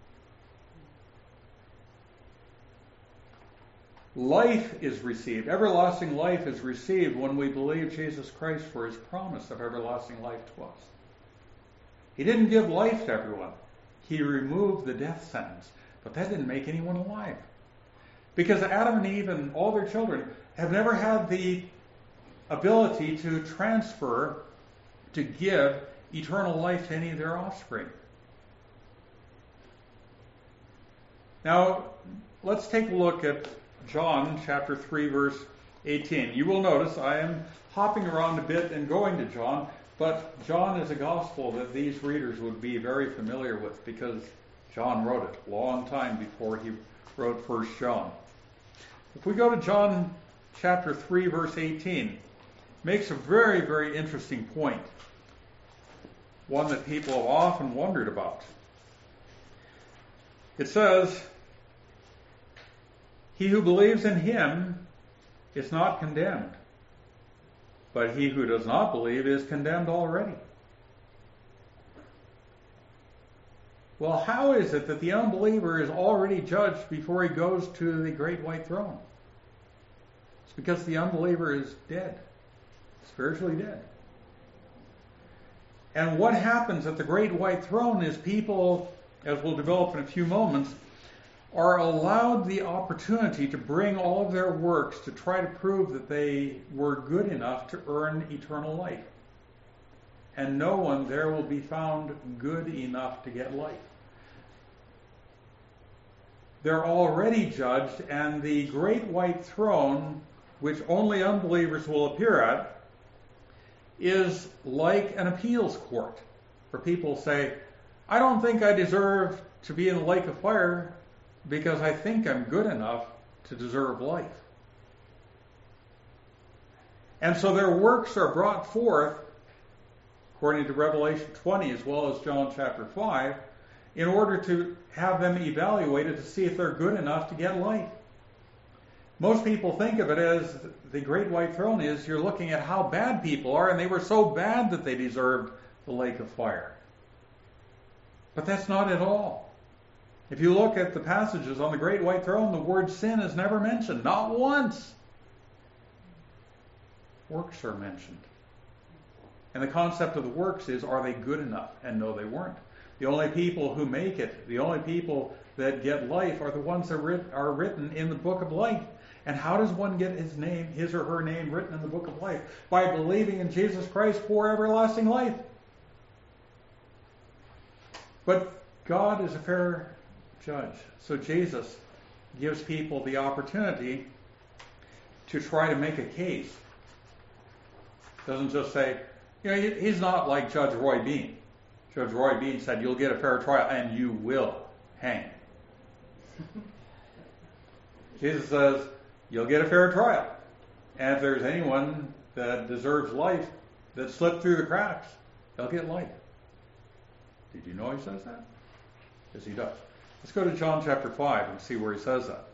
Life is received. Everlasting life is received when we believe Jesus Christ for his promise of everlasting life to us. He didn't give life to everyone. He removed the death sentence. But that didn't make anyone alive. Because Adam and Eve and all their children have never had the ability to transfer, to give eternal life to any of their offspring. Now, let's take a look at John chapter three, verse eighteen. You will notice I am hopping around a bit and going to John, but John is a gospel that these readers would be very familiar with because John wrote it a long time before he wrote First John. If we go to John chapter three, verse eighteen, it makes a very, very interesting point, one that people have often wondered about. It says, "He who believes in him is not condemned, but he who does not believe is condemned already." Well, how is it that the unbeliever is already judged before he goes to the great white throne? It's because the unbeliever is dead, spiritually dead. And what happens at the great white throne is people, as we'll develop in a few moments, are allowed the opportunity to bring all of their works to try to prove that they were good enough to earn eternal life. And no one there will be found good enough to get life. They're already judged, and the great white throne, which only unbelievers will appear at, is like an appeals court, where people say, I don't think I deserve to be in the lake of fire because I think I'm good enough to deserve life. And so their works are brought forth, according to Revelation twenty as well as John chapter five, in order to have them evaluated to see if they're good enough to get life. Most people think of it as the great white throne is you're looking at how bad people are, and they were so bad that they deserved the lake of fire. But that's not at all. If you look at the passages on the great white throne, the word sin is never mentioned, not once. Works are mentioned. And the concept of the works is, are they good enough? And no, they weren't. The only people who make it, the only people that get life are the ones that are written in the book of life. And how does one get his name, his or her name written in the book of life? By believing in Jesus Christ for everlasting life. But God is a fair judge. So Jesus gives people the opportunity to try to make a case. Doesn't just say, you know, he's not like Judge Roy Bean. Judge Roy Bean said, you'll get a fair trial and you will hang. Jesus says, you'll get a fair trial. And if there's anyone that deserves life that slipped through the cracks, they'll get life. Did you know he says that? Yes, he does. Let's go to John chapter five and see where he says that.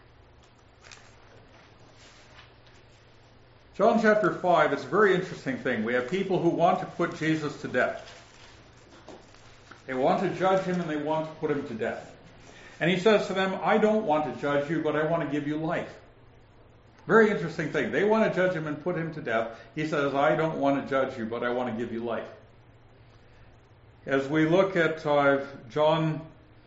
John chapter five, it's a very interesting thing. We have people who want to put Jesus to death. They want to judge him and they want to put him to death. And he says to them, I don't want to judge you, but I want to give you life. Very interesting thing. They want to judge him and put him to death. He says, I don't want to judge you, but I want to give you life. As we look at uh, John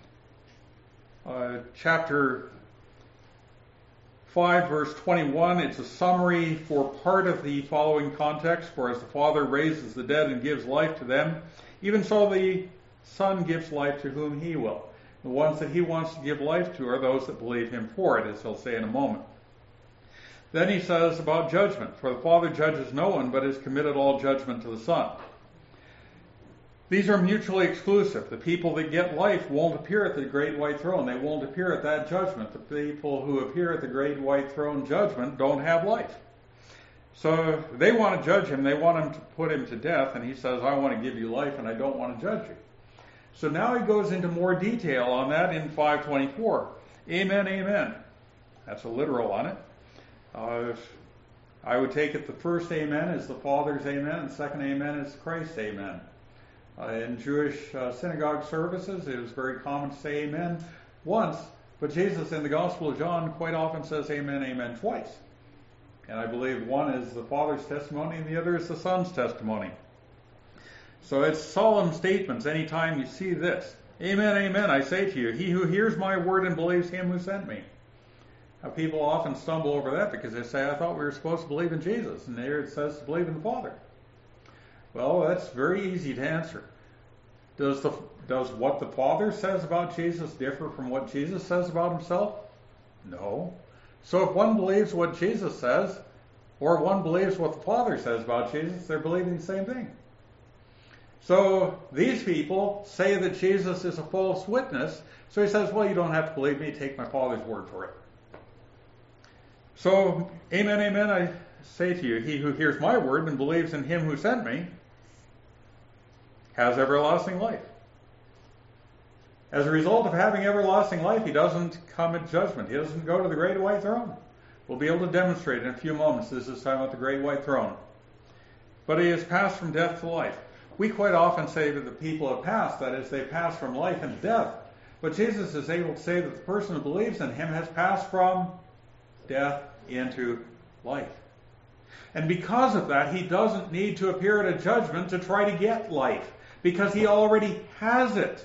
uh, chapter five, verse twenty-one, it's a summary for part of the following context. For as the Father raises the dead and gives life to them, even so the Son gives life to whom he will. The ones that he wants to give life to are those that believe him for it, as he'll say in a moment. Then he says about judgment. For the Father judges no one, but has committed all judgment to the Son. These are mutually exclusive. The people that get life won't appear at the great white throne. They won't appear at that judgment. The people who appear at the great white throne judgment don't have life. So they want to judge him. They want him to put him to death. And he says, I want to give you life and I don't want to judge you. So now he goes into more detail on that in five twenty-four. Amen, amen. That's a literal on it. Uh, I would take it the first amen is the Father's amen, and the second amen is Christ's amen. Uh, in Jewish uh, synagogue services, it was very common to say amen once, but Jesus in the Gospel of John quite often says amen, amen twice. And I believe one is the Father's testimony and the other is the Son's testimony. So it's solemn statements anytime you see this. Amen, amen, I say to you, he who hears my word and believes him who sent me. Now, people often stumble over that because they say, I thought we were supposed to believe in Jesus, and there it says to believe in the Father. Well, that's very easy to answer. Does the does what the Father says about Jesus differ from what Jesus says about himself? No. So if one believes what Jesus says, or one believes what the Father says about Jesus, they're believing the same thing. So these people say that Jesus is a false witness, so he says, well, you don't have to believe me, take my Father's word for it. So, amen, amen, I say to you, he who hears my word and believes in him who sent me has everlasting life. As a result of having everlasting life, he doesn't come at judgment. He doesn't go to the great white throne. We'll be able to demonstrate in a few moments. This is talking about the great white throne. But he has passed from death to life. We quite often say that the people have passed, that is, they pass from life into death. But Jesus is able to say that the person who believes in him has passed from death into life. And because of that, he doesn't need to appear at a judgment to try to get life, because he already has it.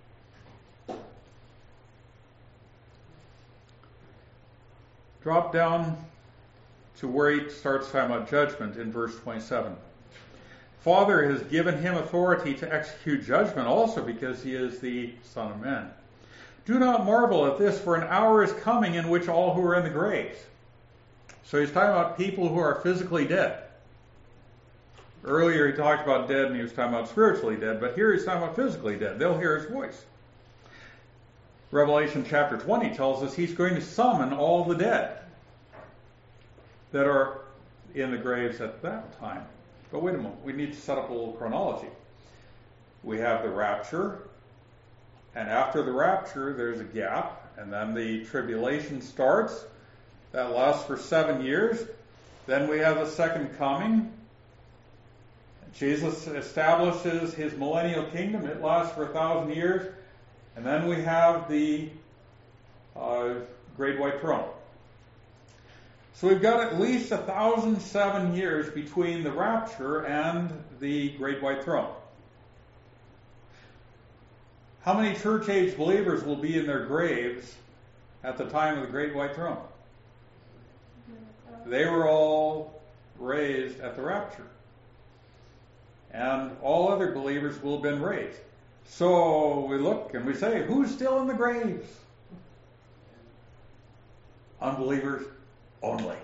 Drop down to where he starts talking about judgment in verse twenty-seven. Father has given him authority to execute judgment also because he is the Son of Man. Do not marvel at this, for an hour is coming in which all who are in the graves. So he's talking about people who are physically dead. Earlier he talked about dead and he was talking about spiritually dead, but here he's talking about physically dead. They'll hear his voice. Revelation chapter twenty tells us he's going to summon all the dead that are in the graves at that time. But wait a moment, we need to set up a little chronology. We have the rapture, and after the rapture there's a gap, and then the tribulation starts. That lasts for seven years. Then we have the second coming. Jesus establishes his millennial kingdom. It lasts for a thousand years. And then we have the uh, great white throne. So we've got at least a thousand seven years between the rapture and the great white throne. How many church age believers will be in their graves at the time of the great white throne? They were all raised at the rapture. And all other believers will have been raised. So we look and we say, who's still in the graves? Unbelievers only.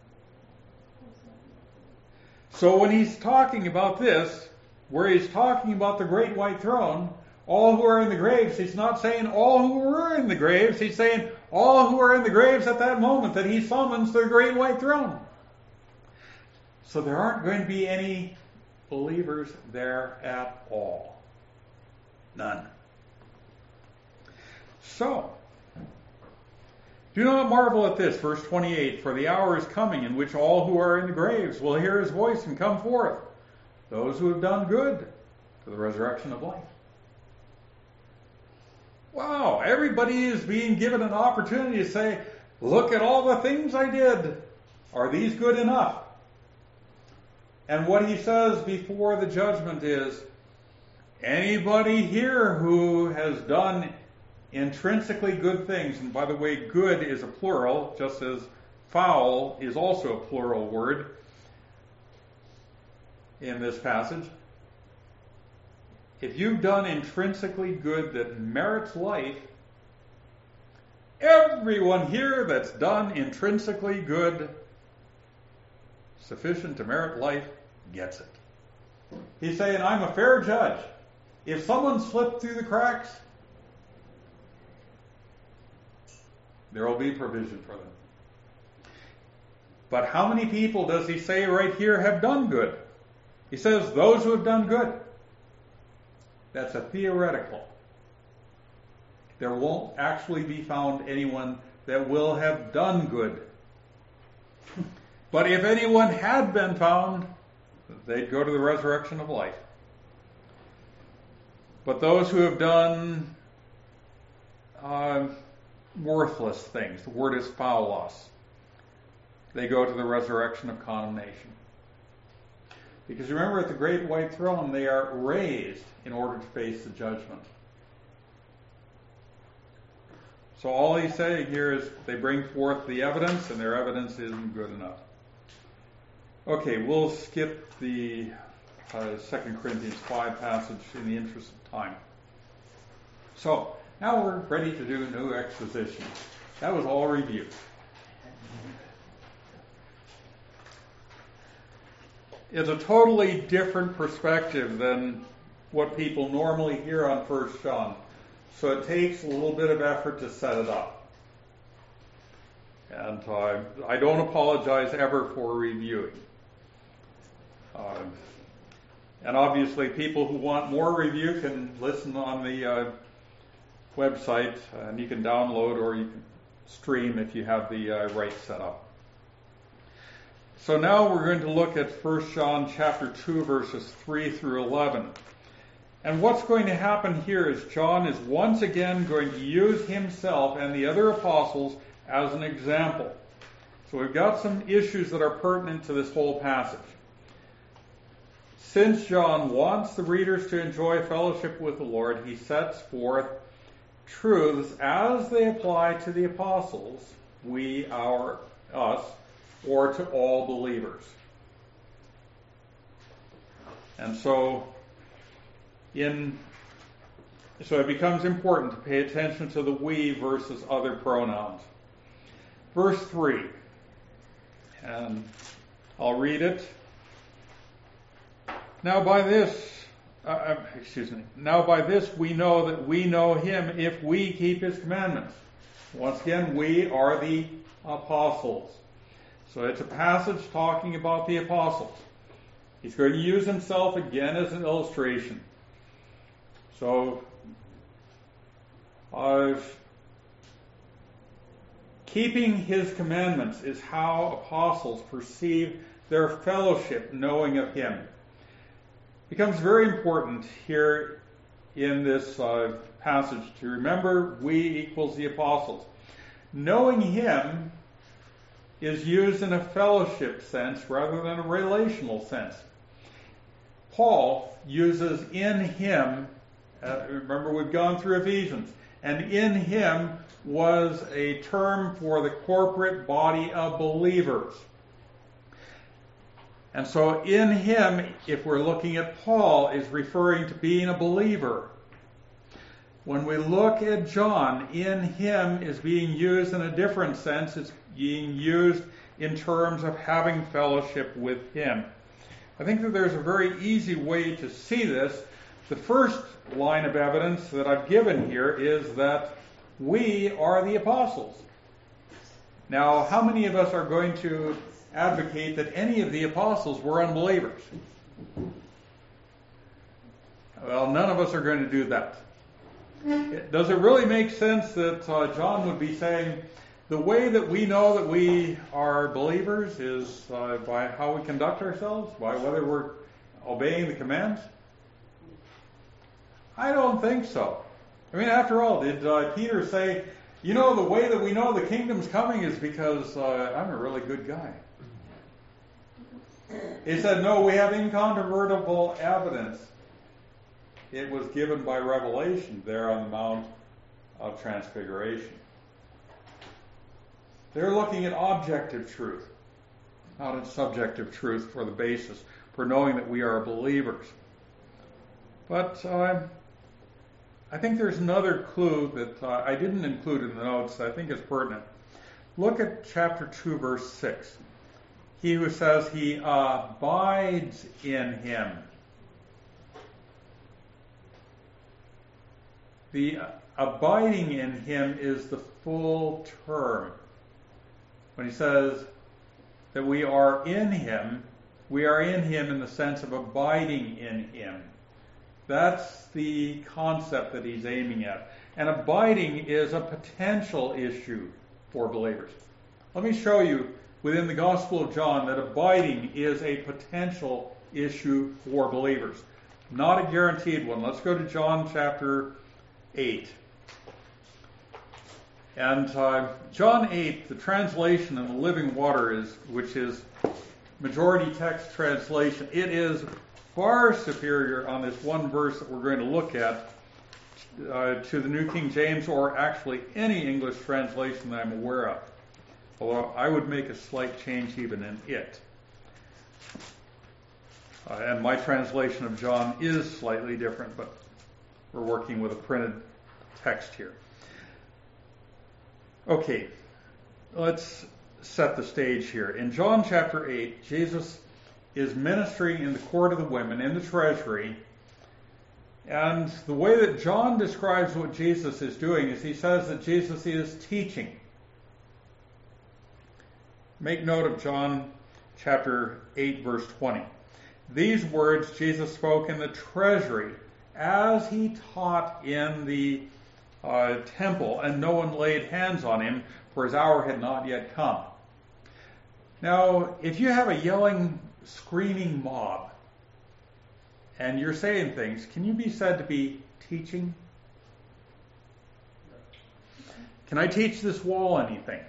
So when he's talking about this, where he's talking about the great white throne, all who are in the graves, he's not saying all who were in the graves, he's saying all who are in the graves at that moment that he summons to the great white throne. So there aren't going to be any believers there at all. None. So, do not marvel at this, verse twenty-eight, for the hour is coming in which all who are in the graves will hear his voice and come forth, those who have done good to the resurrection of life. Wow, everybody is being given an opportunity to say, look at all the things I did. Are these good enough? And what he says before the judgment is, anybody here who has done intrinsically good things, and by the way, good is a plural, just as foul is also a plural word in this passage. If you've done intrinsically good that merits life, everyone here that's done intrinsically good, sufficient to merit life, gets it. He's saying, I'm a fair judge. If someone slipped through the cracks, there will be provision for them. But how many people does he say right here have done good? He says, those who have done good. That's a theoretical. There won't actually be found anyone that will have done good. But if anyone had been found, they'd go to the resurrection of life. But those who have done uh, worthless things, the word is phaulos, they go to the resurrection of condemnation. Because remember, at the great white throne, they are raised in order to face the judgment. So all he's saying here is they bring forth the evidence, and their evidence isn't good enough. Okay, we'll skip the uh, Second Corinthians five passage in the interest of time. So, now we're ready to do new exposition. That was all review. It's a totally different perspective than what people normally hear on First John. So it takes a little bit of effort to set it up. And uh, I don't apologize ever for reviewing. Uh, and obviously people who want more review can listen on the uh, website, and you can download or you can stream if you have the uh, right setup. So now we're going to look at First John chapter two, verses three through eleven. And what's going to happen here is John is once again going to use himself and the other apostles as an example. So we've got some issues that are pertinent to this whole passage. Since John wants the readers to enjoy fellowship with the Lord, he sets forth truths as they apply to the apostles, we, our, us, or to all believers. And so, in so it becomes important to pay attention to the we versus other pronouns. Verse three, and I'll read it. Now by this, uh, excuse me, now by this we know that we know him if we keep his commandments. Once again, we are the apostles. So it's a passage talking about the apostles. He's going to use himself again as an illustration. So, uh, keeping his commandments is how apostles perceive their fellowship, knowing of him. It becomes very important here in this uh, passage to remember we equals the apostles. Knowing him is used in a fellowship sense rather than a relational sense. Paul uses in him, uh, remember we've gone through Ephesians, and in him was a term for the corporate body of believers. And so in him, if we're looking at Paul, is referring to being a believer. When we look at John, in him is being used in a different sense. It's being used in terms of having fellowship with him. I think that there's a very easy way to see this. The first line of evidence that I've given here is that we are the apostles. Now, how many of us are going to advocate that any of the apostles were unbelievers? Well, none of us are going to do that. Does it really make sense that uh, John would be saying, the way that we know that we are believers is uh, by how we conduct ourselves, by whether we're obeying the commands? I don't think so. I mean, after all, did uh, Peter say, you know, the way that we know the kingdom's coming is because uh, I'm a really good guy? He said, no, we have incontrovertible evidence. It was given by revelation there on the Mount of Transfiguration. They're looking at objective truth, not at subjective truth for the basis for knowing that we are believers. But uh, I think there's another clue that uh, I didn't include in the notes that I think is pertinent. Look at chapter two, verse six. He who says he abides in him. The abiding in him is the full term. When he says that we are in him, we are in him in the sense of abiding in him. That's the concept that he's aiming at. And abiding is a potential issue for believers. Let me show you within the Gospel of John that abiding is a potential issue for believers, not a guaranteed one. Let's go to John chapter eight. And uh, John eight, the translation in the Living Water, is, which is majority text translation, it is far superior on this one verse that we're going to look at uh, to the New King James, or actually any English translation that I'm aware of. Although I would make a slight change even in it. Uh, and my translation of John is slightly different, but we're working with a printed text here. Okay, let's set the stage here. In John chapter eight, Jesus is ministering in the court of the women, in the treasury. And the way that John describes what Jesus is doing is he says that Jesus is teaching. Make note of John chapter eight, verse twenty. These words Jesus spoke in the treasury as he taught in the uh, temple, and no one laid hands on him, for his hour had not yet come. Now, if you have a yelling, screaming mob, and you're saying things, can you be said to be teaching? Can I teach this wall anything?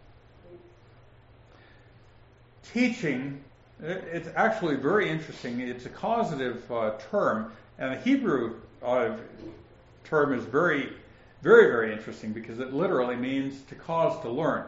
Teaching, it's actually very interesting. It's a causative uh, term, and the Hebrew uh, term is very, very, very interesting because it literally means to cause to learn.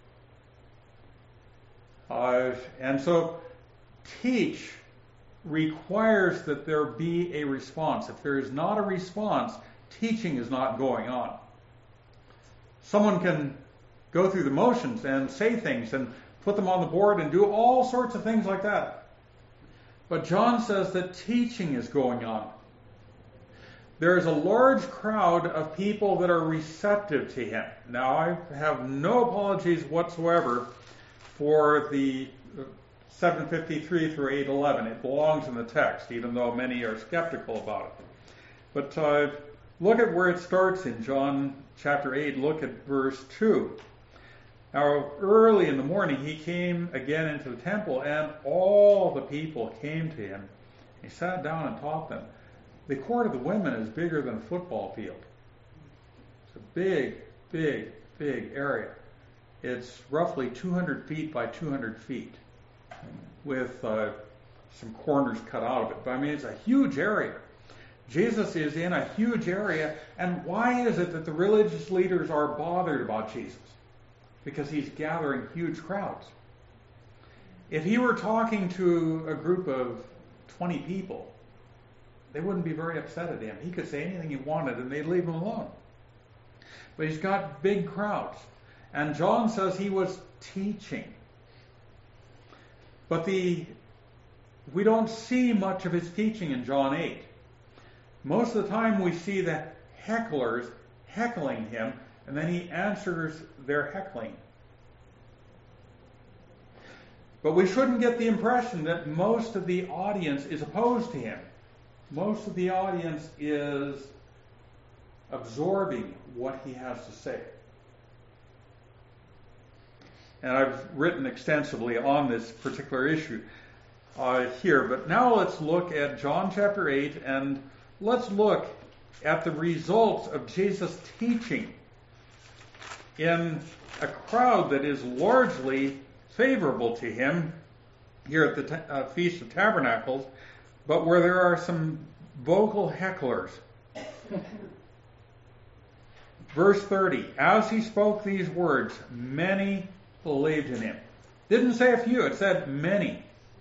Uh, and so, teach requires that there be a response. If there is not a response, teaching is not going on. Someone can go through the motions and say things and put them on the board and do all sorts of things like that. But John says that teaching is going on. There is a large crowd of people that are receptive to him. Now, I have no apologies whatsoever for the seven fifty-three through eight eleven. It belongs in the text, even though many are skeptical about it. But uh, look at where it starts in John chapter eight. Look at verse two. Now, early in the morning, he came again into the temple, and all the people came to him. He sat down and taught them. The court of the women is bigger than a football field. It's a big, big, big area. It's roughly two hundred feet by two hundred feet, with uh, some corners cut out of it. But I mean, it's a huge area. Jesus is in a huge area, and why is it that the religious leaders are bothered about Jesus? Because he's gathering huge crowds. If he were talking to a group of twenty people, they wouldn't be very upset at him. He could say anything he wanted and they'd leave him alone. But he's got big crowds. And John says he was teaching. But the we don't see much of his teaching in John eight. Most of the time we see the hecklers heckling him, and then he answers their heckling. But we shouldn't get the impression that most of the audience is opposed to him. Most of the audience is absorbing what he has to say. And I've written extensively on this particular issue uh, here. But now let's look at John chapter eight, and let's look at the results of Jesus' teaching in a crowd that is largely favorable to him, here at the ta- uh, Feast of Tabernacles, but where there are some vocal hecklers. Verse thirty, as he spoke these words, many believed in him. Didn't say a few, it said many.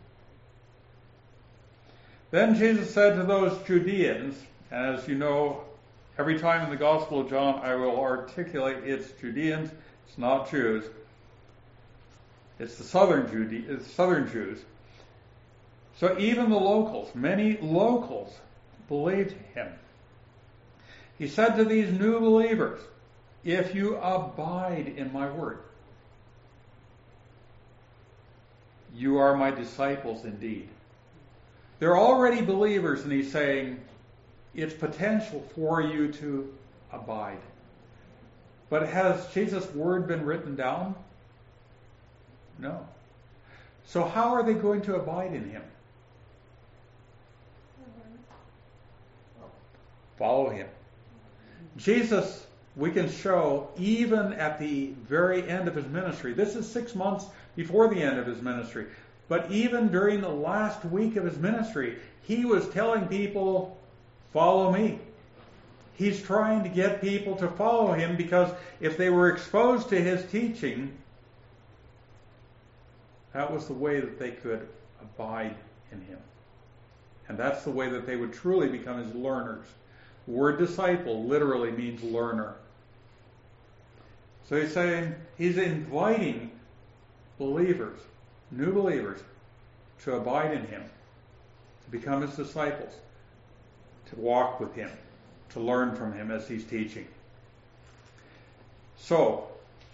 Then Jesus said to those Judeans, and as you know, every time in the Gospel of John I will articulate it's Judeans, it's not Jews. It's the southern, Jude- it's southern Jews. So even the locals, many locals, believed him. He said to these new believers, if you abide in my word, you are my disciples indeed. They're already believers, and he's saying it's potential for you to abide. But has Jesus' word been written down? No. So how are they going to abide in him? Follow him. Jesus, we can show, even at the very end of his ministry, this is six months before the end of his ministry, but even during the last week of his ministry, he was telling people, follow me. He's trying to get people to follow him because if they were exposed to his teaching, that was the way that they could abide in him. And that's the way that they would truly become his learners. The word disciple literally means learner. So he's saying, he's inviting believers, new believers, to abide in him, to become his disciples, to walk with him, to learn from him as he's teaching. So,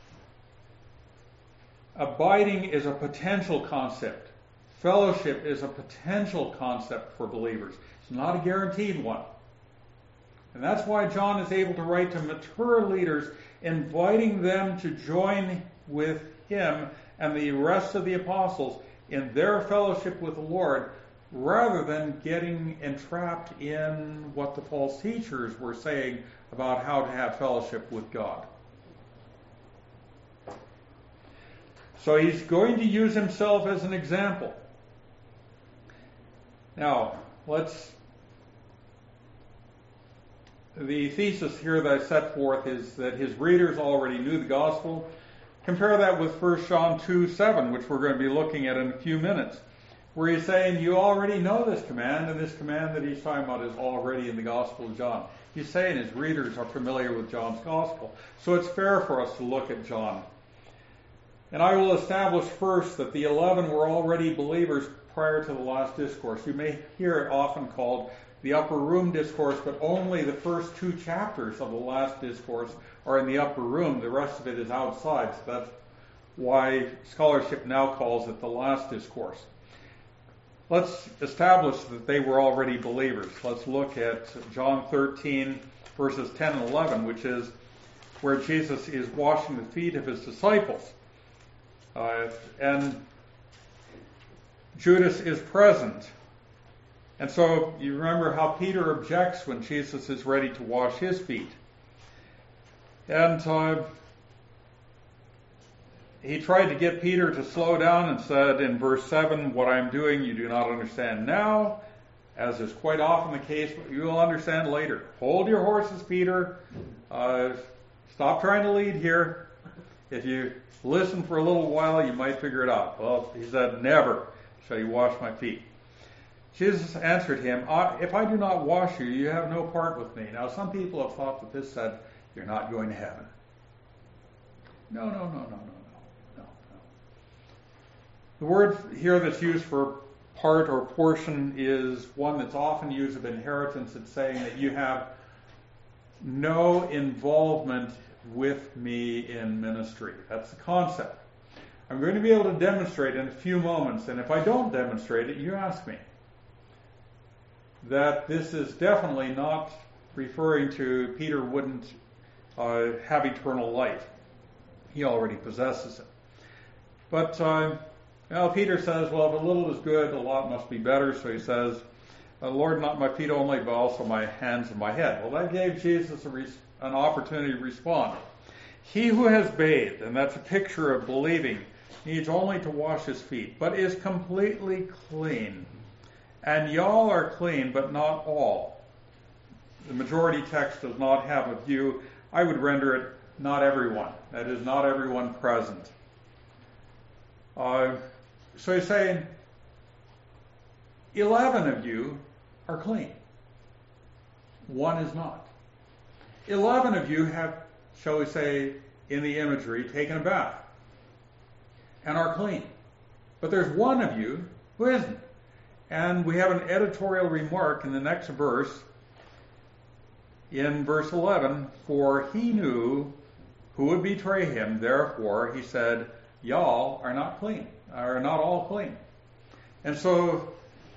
abiding is a potential concept. Fellowship is a potential concept for believers. It's not a guaranteed one. And that's why John is able to write to mature leaders, inviting them to join with him and the rest of the apostles in their fellowship with the Lord, rather than getting entrapped in what the false teachers were saying about how to have fellowship with God. So he's going to use himself as an example. Now, let's... The thesis here that I set forth is that his readers already knew the gospel. Compare that with First John two seven, which we're going to be looking at in a few minutes, where he's saying you already know this command, and this command that he's talking about is already in the Gospel of John. He's saying his readers are familiar with John's gospel. So it's fair for us to look at John. And I will establish first that the eleven were already believers prior to the last discourse. You may hear it often called the upper room discourse, but only the first two chapters of the last discourse are in the upper room. The rest of it is outside. So that's why scholarship now calls it the last discourse. Let's establish that they were already believers. Let's look at John thirteen, verses ten and eleven, which is where Jesus is washing the feet of his disciples. Uh, and Judas is present. And so you remember how Peter objects when Jesus is ready to wash his feet. And uh, he tried to get Peter to slow down and said in verse seven, what I'm doing you do not understand now, as is quite often the case, but you will understand later. Hold your horses, Peter. Uh, stop trying to lead here. If you listen for a little while, you might figure it out. Well, he said, never shall you wash my feet. Jesus answered him, if I do not wash you, you have no part with me. Now, some people have thought that this said, you're not going to heaven. No, no, no, no, no, no, no, no. The word here that's used for part or portion is one that's often used of inheritance. It's saying that you have no involvement with me in ministry. That's the concept. I'm going to be able to demonstrate in a few moments, and if I don't demonstrate it, you ask me. That this is definitely not referring to Peter wouldn't uh, have eternal life. He already possesses it. But uh, well, Peter says, well, if a little is good, a lot must be better. So he says, Lord, not my feet only, but also my hands and my head. Well, that gave Jesus a res- an opportunity to respond. He who has bathed, and that's a picture of believing, needs only to wash his feet, but is completely clean. And y'all are clean, but not all. The majority text does not have a view. I would render it not everyone. That is, not everyone present. Uh, so he's saying, eleven of you are clean. One is not. Eleven of you have, shall we say, in the imagery, taken a bath and are clean. But there's one of you who isn't. And we have an editorial remark in the next verse, in verse eleven, for he knew who would betray him, therefore he said, y'all are not clean, are not all clean. And so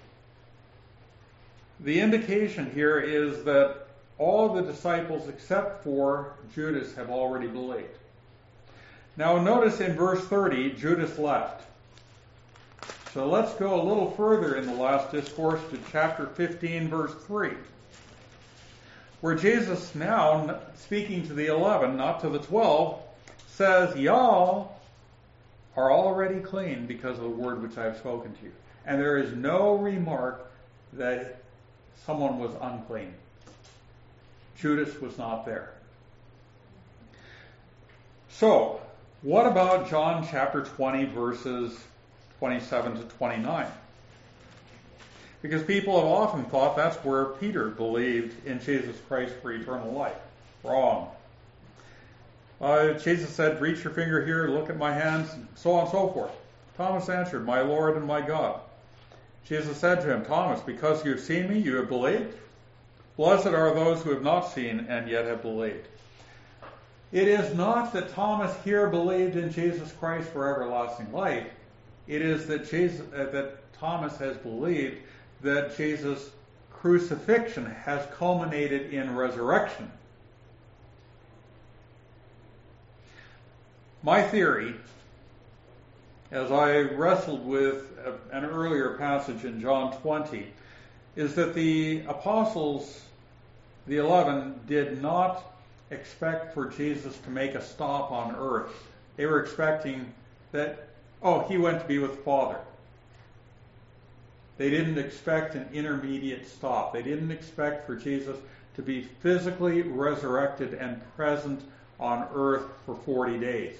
the indication here is that all the disciples except for Judas have already believed. Now notice in verse thirty, Judas left. So let's go a little further in the last discourse to chapter fifteen, verse three, where Jesus now, speaking to the eleven, not to the twelve, says, y'all are already clean because of the word which I have spoken to you. And there is no remark that someone was unclean. Judas was not there. So, what about John chapter twenty, verses twenty-seven to twenty-nine? Because people have often thought that's where Peter believed in Jesus Christ for eternal life. Wrong. Uh, Jesus said, reach your finger here, look at my hands, and so on and so forth. Thomas answered, my Lord and my God. Jesus said to him, Thomas, because you have seen me, you have believed? Blessed are those who have not seen and yet have believed. It is not that Thomas here believed in Jesus Christ for everlasting life. It is that Jesus, uh, that Thomas has believed that Jesus' crucifixion has culminated in resurrection. My theory, as I wrestled with a, an earlier passage in John twenty, is that the apostles, the eleven, did not expect for Jesus to make a stop on earth. They were expecting that, oh, he went to be with the Father. They didn't expect an intermediate stop. They didn't expect for Jesus to be physically resurrected and present on earth for forty days.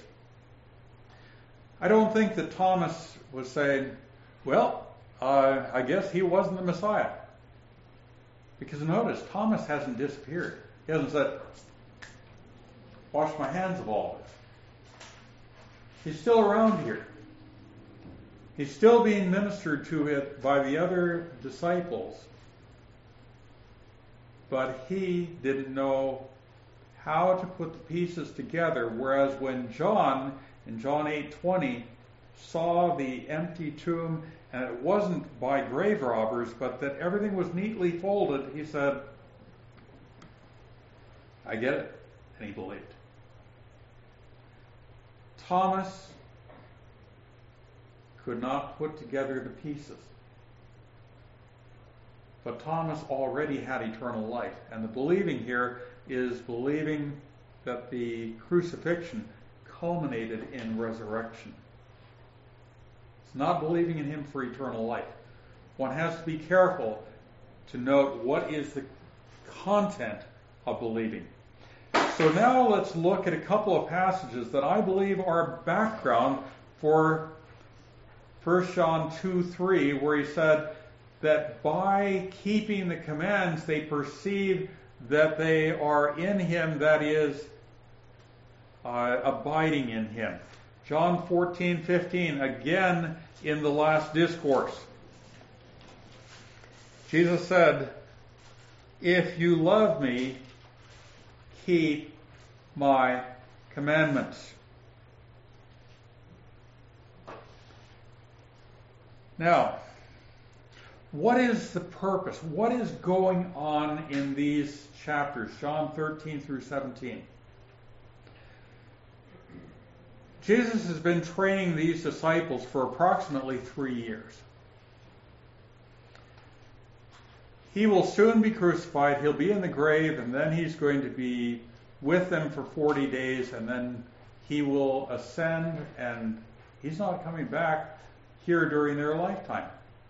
I don't think that Thomas was saying, well, uh, I guess he wasn't the Messiah. Because notice, Thomas hasn't disappeared. He hasn't said, wash my hands of all this. He's still around here. He's still being ministered to it by the other disciples. But he didn't know how to put the pieces together, whereas when John, in John eight twenty, saw the empty tomb, and it wasn't by grave robbers, but that everything was neatly folded, he said, I get it. And he believed. Thomas could not put together the pieces. But Thomas already had eternal life. And the believing here is believing that the crucifixion culminated in resurrection. It's not believing in him for eternal life. One has to be careful to note what is the content of believing. So now let's look at a couple of passages that I believe are background for First John two three, where he said that by keeping the commands they perceive that they are in him, that is, uh, abiding in him. John fourteen fifteen, again in the last discourse. Jesus said, if you love me, keep my commandments. Now, what is the purpose? What is going on in these chapters, John thirteen through seventeen? Jesus has been training these disciples for approximately three years. He will soon be crucified, he'll be in the grave, and then he's going to be with them for forty days, and then he will ascend and He's not coming back here during their lifetime.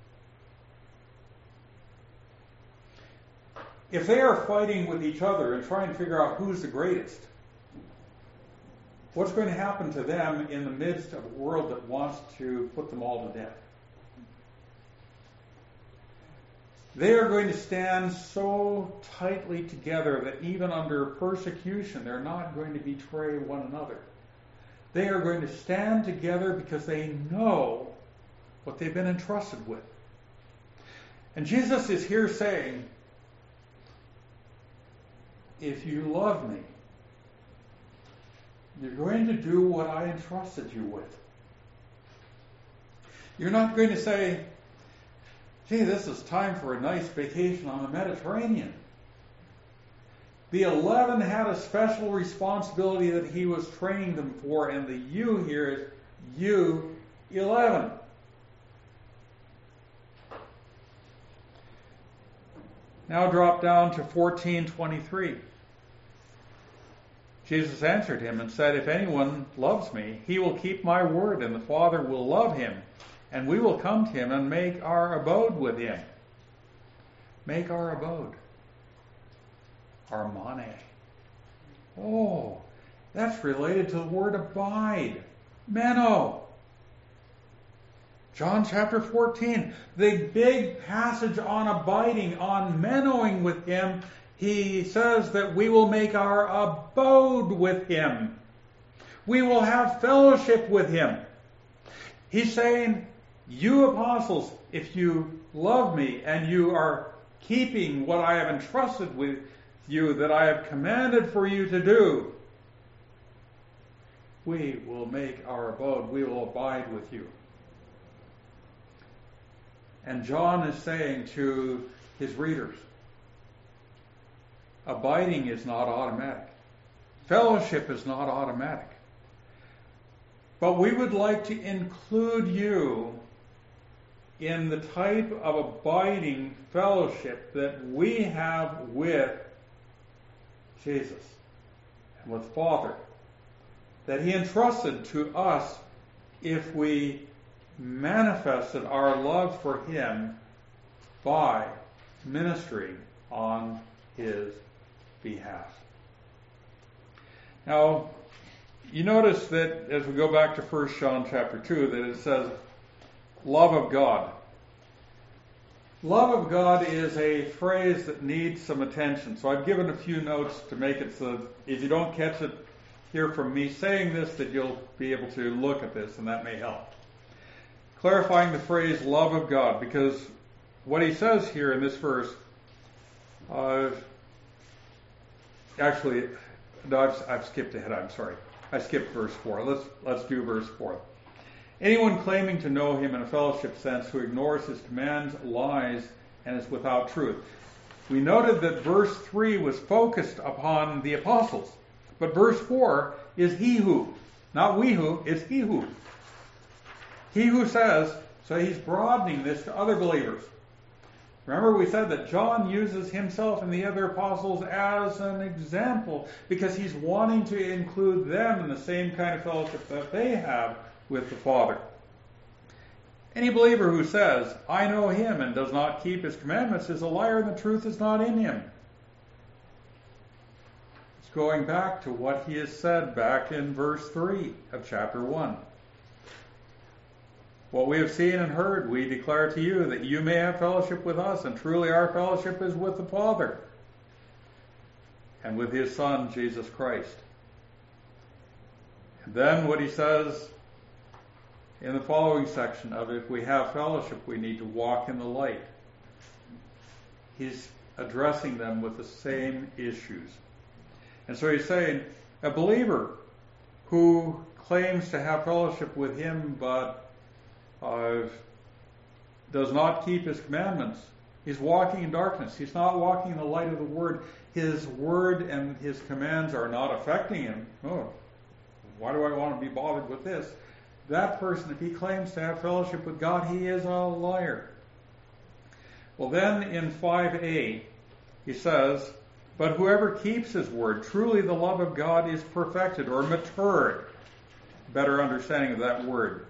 If they are fighting with each other and trying to figure out who's the greatest, what's going to happen to them in the midst of a world that wants to put them all to death? They are going to stand so tightly together that even under persecution, they're not going to betray one another. They are going to stand together because they know what they've been entrusted with. And Jesus is here saying, if you love me, you're going to do what I entrusted you with. You're not going to say, gee, this is time for a nice vacation on the Mediterranean. The eleven had a special responsibility that he was training them for, and the you here is you eleven. Now drop down to fourteen twenty-three. Jesus answered him and said, if anyone loves me, he will keep my word, and the Father will love him, and we will come to him and make our abode with him. Make our abode. Armane. Oh, that's related to the word abide. Meno. John chapter fourteen, the big passage on abiding, on menoing with him. He says that we will make our abode with him. We will have fellowship with him. He's saying, you apostles, if you love me and you are keeping what I have entrusted with you, that I have commanded for you to do, we will make our abode. We will abide with you. And John is saying to his readers, abiding is not automatic. Fellowship is not automatic. But we would like to include you in the type of abiding fellowship that we have with Jesus and with Father, that he entrusted to us if we manifested our love for him by ministering on his behalf. Now, you notice that as we go back to First John chapter two, that it says, love of God. Love of God is a phrase that needs some attention. So I've given a few notes to make it so that if you don't catch it here from me saying this, that you'll be able to look at this, and that may help. Clarifying the phrase love of God, because what he says here in this verse, uh, actually, no, I've, I've skipped ahead, I'm sorry. I skipped verse four. Let's, let's do verse four. Anyone claiming to know him in a fellowship sense who ignores his commands lies and is without truth. We noted that verse three was focused upon the apostles, but verse four is he who, not we who, it's he who. He who says, so he's broadening this to other believers. Remember we said that John uses himself and the other apostles as an example because he's wanting to include them in the same kind of fellowship that they have with the Father. Any believer who says, I know him and does not keep his commandments is a liar and the truth is not in him. It's going back to what he has said back in verse three of chapter one. What we have seen and heard, we declare to you, that you may have fellowship with us, and truly our fellowship is with the Father and with his Son, Jesus Christ. And then what he says in the following section of if we have fellowship, we need to walk in the light. He's addressing them with the same issues. And so he's saying, a believer who claims to have fellowship with him but Uh, does not keep his commandments. He's walking in darkness. He's not walking in the light of the Word. His Word and his commands are not affecting him. Oh, why do I want to be bothered with this? That person, if he claims to have fellowship with God, he is a liar. Well, then in five a, he says, but whoever keeps his word, truly the love of God is perfected or matured. Better understanding of that word.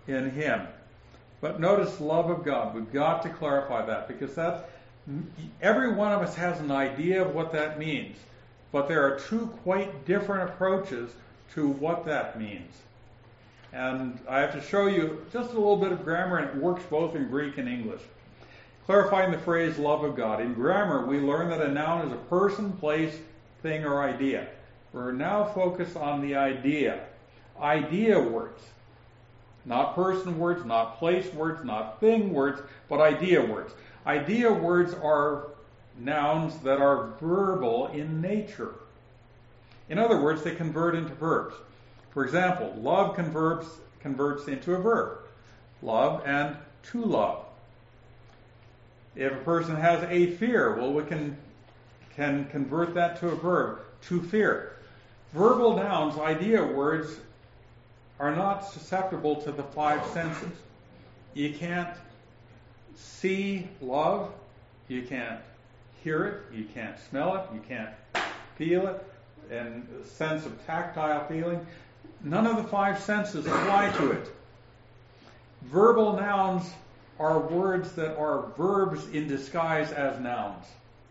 in Him. But notice love of God. We've got to clarify that, because that every one of us has an idea of what that means. But there are two quite different approaches to what that means. And I have to show you just a little bit of grammar, and it works both in Greek and English. Clarifying the phrase love of God. In grammar, we learn that a noun is a person, place, thing, or idea. We're now focused on the idea. Idea words. Not person words, not place words, not thing words, but idea words. Idea words are nouns that are verbal in nature. In other words, they convert into verbs. For example, love converts, converts into a verb. Love and to love. If a person has a fear, well, we can, can convert that to a verb, to fear. Verbal nouns, idea words, are not susceptible to the five senses. You can't see love, you can't hear it, you can't smell it, you can't feel it, and a sense of tactile feeling. None of the five senses apply to it. Verbal nouns are words that are verbs in disguise as nouns.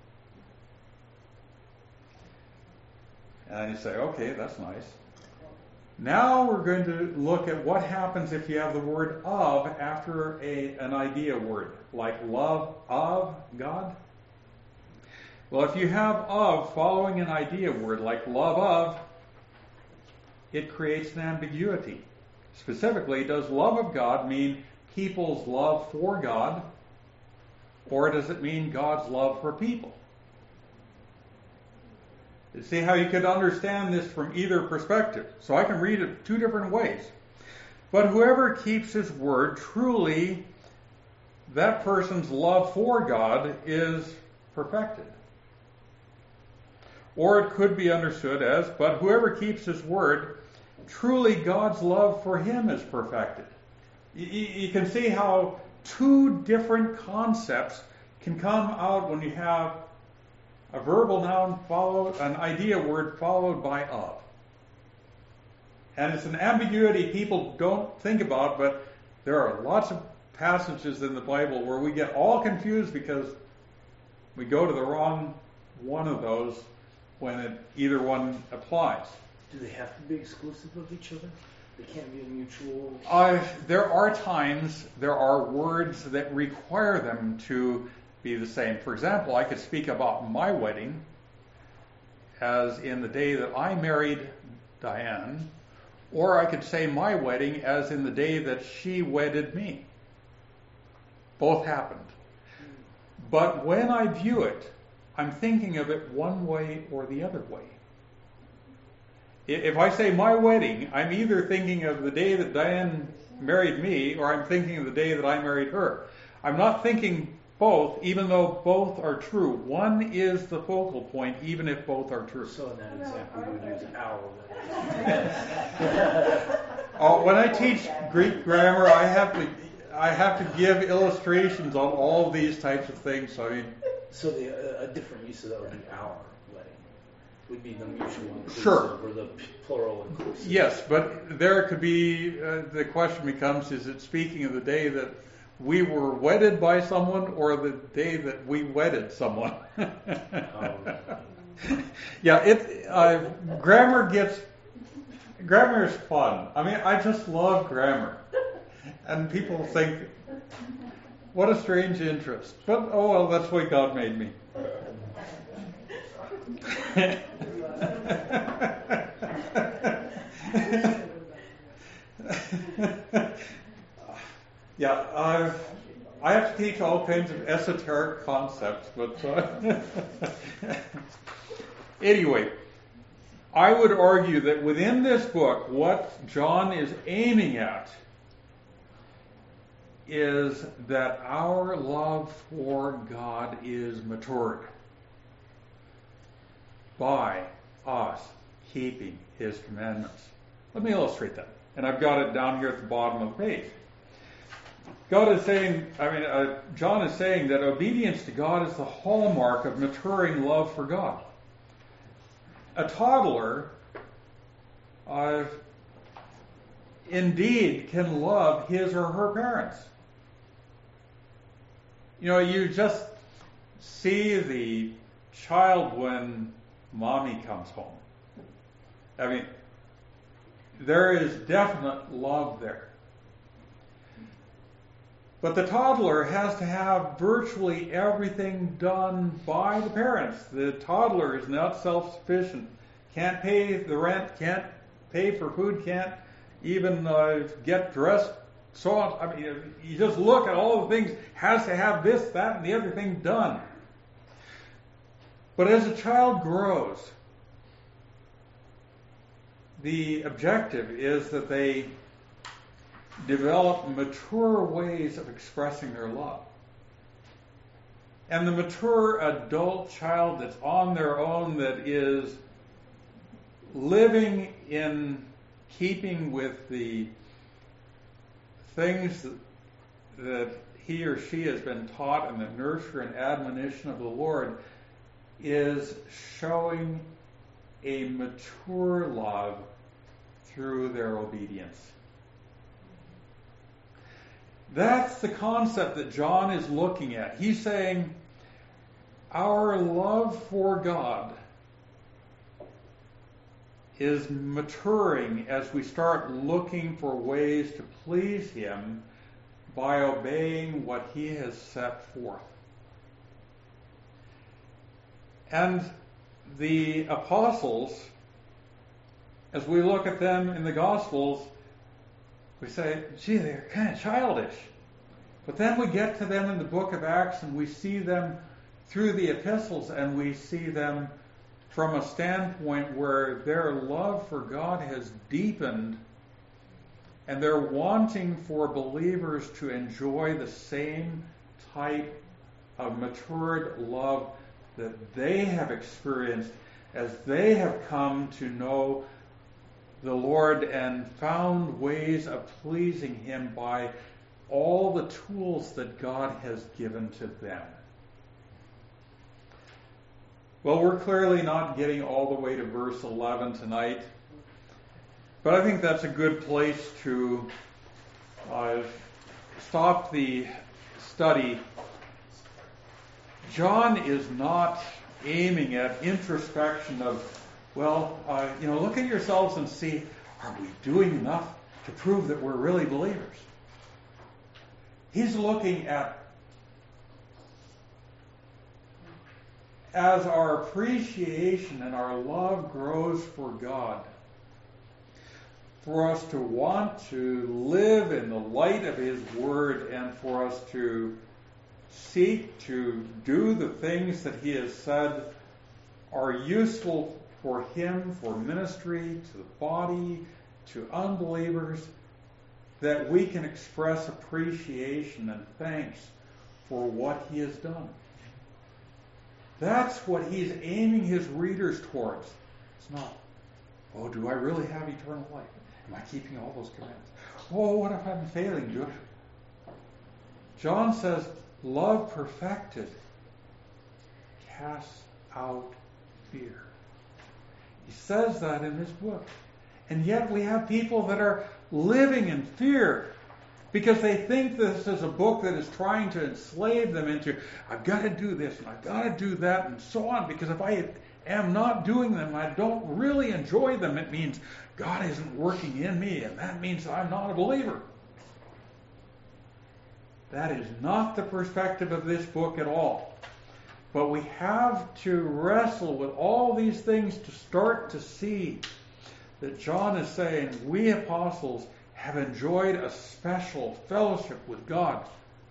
And you say, okay, that's nice. Now we're going to look at what happens if you have the word of after a, an idea word, like love of God. Well, if you have of following an idea word, like love of, it creates an ambiguity. Specifically, does love of God mean people's love for God, or does it mean God's love for people? You see how you could understand this from either perspective. So I can read it two different ways. But whoever keeps His word, truly that person's love for God is perfected. Or it could be understood as, but whoever keeps His word, truly God's love for him is perfected. You, you can see how two different concepts can come out when you have a verbal noun followed, an idea word followed by of. And it's an ambiguity people don't think about, but there are lots of passages in the Bible where we get all confused because we go to the wrong one of those when it, either one applies. Do they have to be exclusive of each other? They can't be a mutual... Uh, there are times, there are words that require them to be the same. For example, I could speak about my wedding as in the day that I married Diane, or I could say my wedding as in the day that she wedded me. Both happened. But when I view it, I'm thinking of it one way or the other way. If I say my wedding, I'm either thinking of the day that Diane married me, or I'm thinking of the day that I married her. I'm not thinking both, even though both are true. One is the focal point, even if both are true. So in that example, you would use our wedding. uh, when I teach Greek grammar, I have to I have to give illustrations on all of these types of things. So, I mean, so the, uh, a different use of that would be our wedding. Would be the mutual inclusive, sure, or the plural inclusive. Yes, but there could be, uh, the question becomes, is it speaking of the day that we were wedded by someone or the day that we wedded someone? Oh. Yeah, it uh, grammar gets, grammar is fun. I mean, I just love grammar. And people think, what a strange interest. But, oh well, that's the way God made me. Yeah, I've, I have to teach all kinds of esoteric concepts, but uh, anyway, I would argue that within this book, what John is aiming at is that our love for God is matured by us keeping His commandments. Let me illustrate that. And I've got it down here at the bottom of the page. God is saying, I mean, uh, John is saying that obedience to God is the hallmark of maturing love for God. A toddler uh, indeed can love his or her parents. You know, you just see the child when mommy comes home. I mean, there is definite love there. But the toddler has to have virtually everything done by the parents. The toddler is not self-sufficient, can't pay the rent, can't pay for food, can't even uh, get dressed, so on. I mean, you just look at all the things, has to have this, that, and the other thing done. But as a child grows, the objective is that they develop mature ways of expressing their love. And the mature adult child that's on their own, that is living in keeping with the things that, that he or she has been taught in the nurture and admonition of the Lord, is showing a mature love through their obedience. That's the concept that John is looking at. He's saying our love for God is maturing as we start looking for ways to please Him by obeying what He has set forth. And the apostles, as we look at them in the Gospels, we say, gee, they're kind of childish. But then we get to them in the book of Acts and we see them through the epistles, and we see them from a standpoint where their love for God has deepened, and they're wanting for believers to enjoy the same type of matured love that they have experienced as they have come to know the Lord and found ways of pleasing Him by all the tools that God has given to them. Well, we're clearly not getting all the way to verse eleven tonight, but I think that's a good place to uh, stop the study. John is not aiming at introspection of, well, uh, you know, look at yourselves and see, are we doing enough to prove that we're really believers? He's looking at, as our appreciation and our love grows for God, for us to want to live in the light of His Word, and for us to seek to do the things that He has said are useful for Him, for ministry, to the body, to unbelievers, that we can express appreciation and thanks for what He has done. That's what He's aiming His readers towards. It's not, oh, do I really have eternal life? Am I keeping all those commands? Oh, what if I'm failing? Do I? John says, love perfected casts out fear. He says that in his book. And yet we have people that are living in fear because they think this is a book that is trying to enslave them into, I've got to do this and I've got to do that and so on, because if I am not doing them, I don't really enjoy them, it means God isn't working in me, and that means I'm not a believer. That is not the perspective of this book at all. But we have to wrestle with all these things to start to see that John is saying we apostles have enjoyed a special fellowship with God.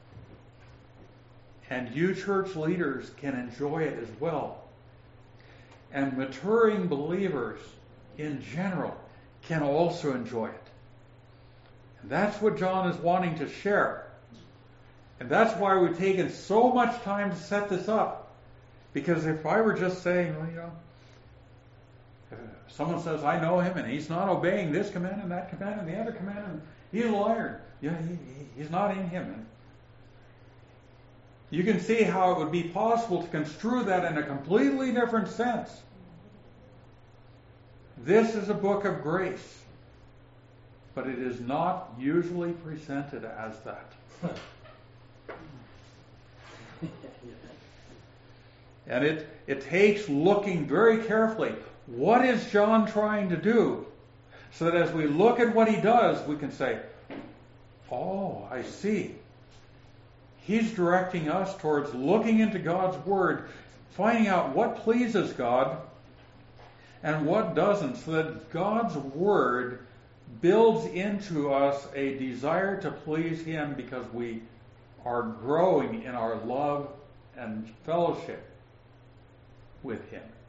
And you church leaders can enjoy it as well. And maturing believers in general can also enjoy it. And that's what John is wanting to share. And that's why we've taken so much time to set this up. Because if I were just saying, well, you know, if someone says, I know him and he's not obeying this command and that command and the other command, and he's a liar. You know, he, he's not in him. And you can see how it would be possible to construe that in a completely different sense. This is a book of grace. but it is not usually presented as that. And it, it takes looking very carefully. What is John trying to do? So that as we look at what he does, we can say, oh, I see. He's directing us towards looking into God's Word, finding out what pleases God and what doesn't, so that God's Word builds into us a desire to please Him because we are growing in our love and fellowship with Him.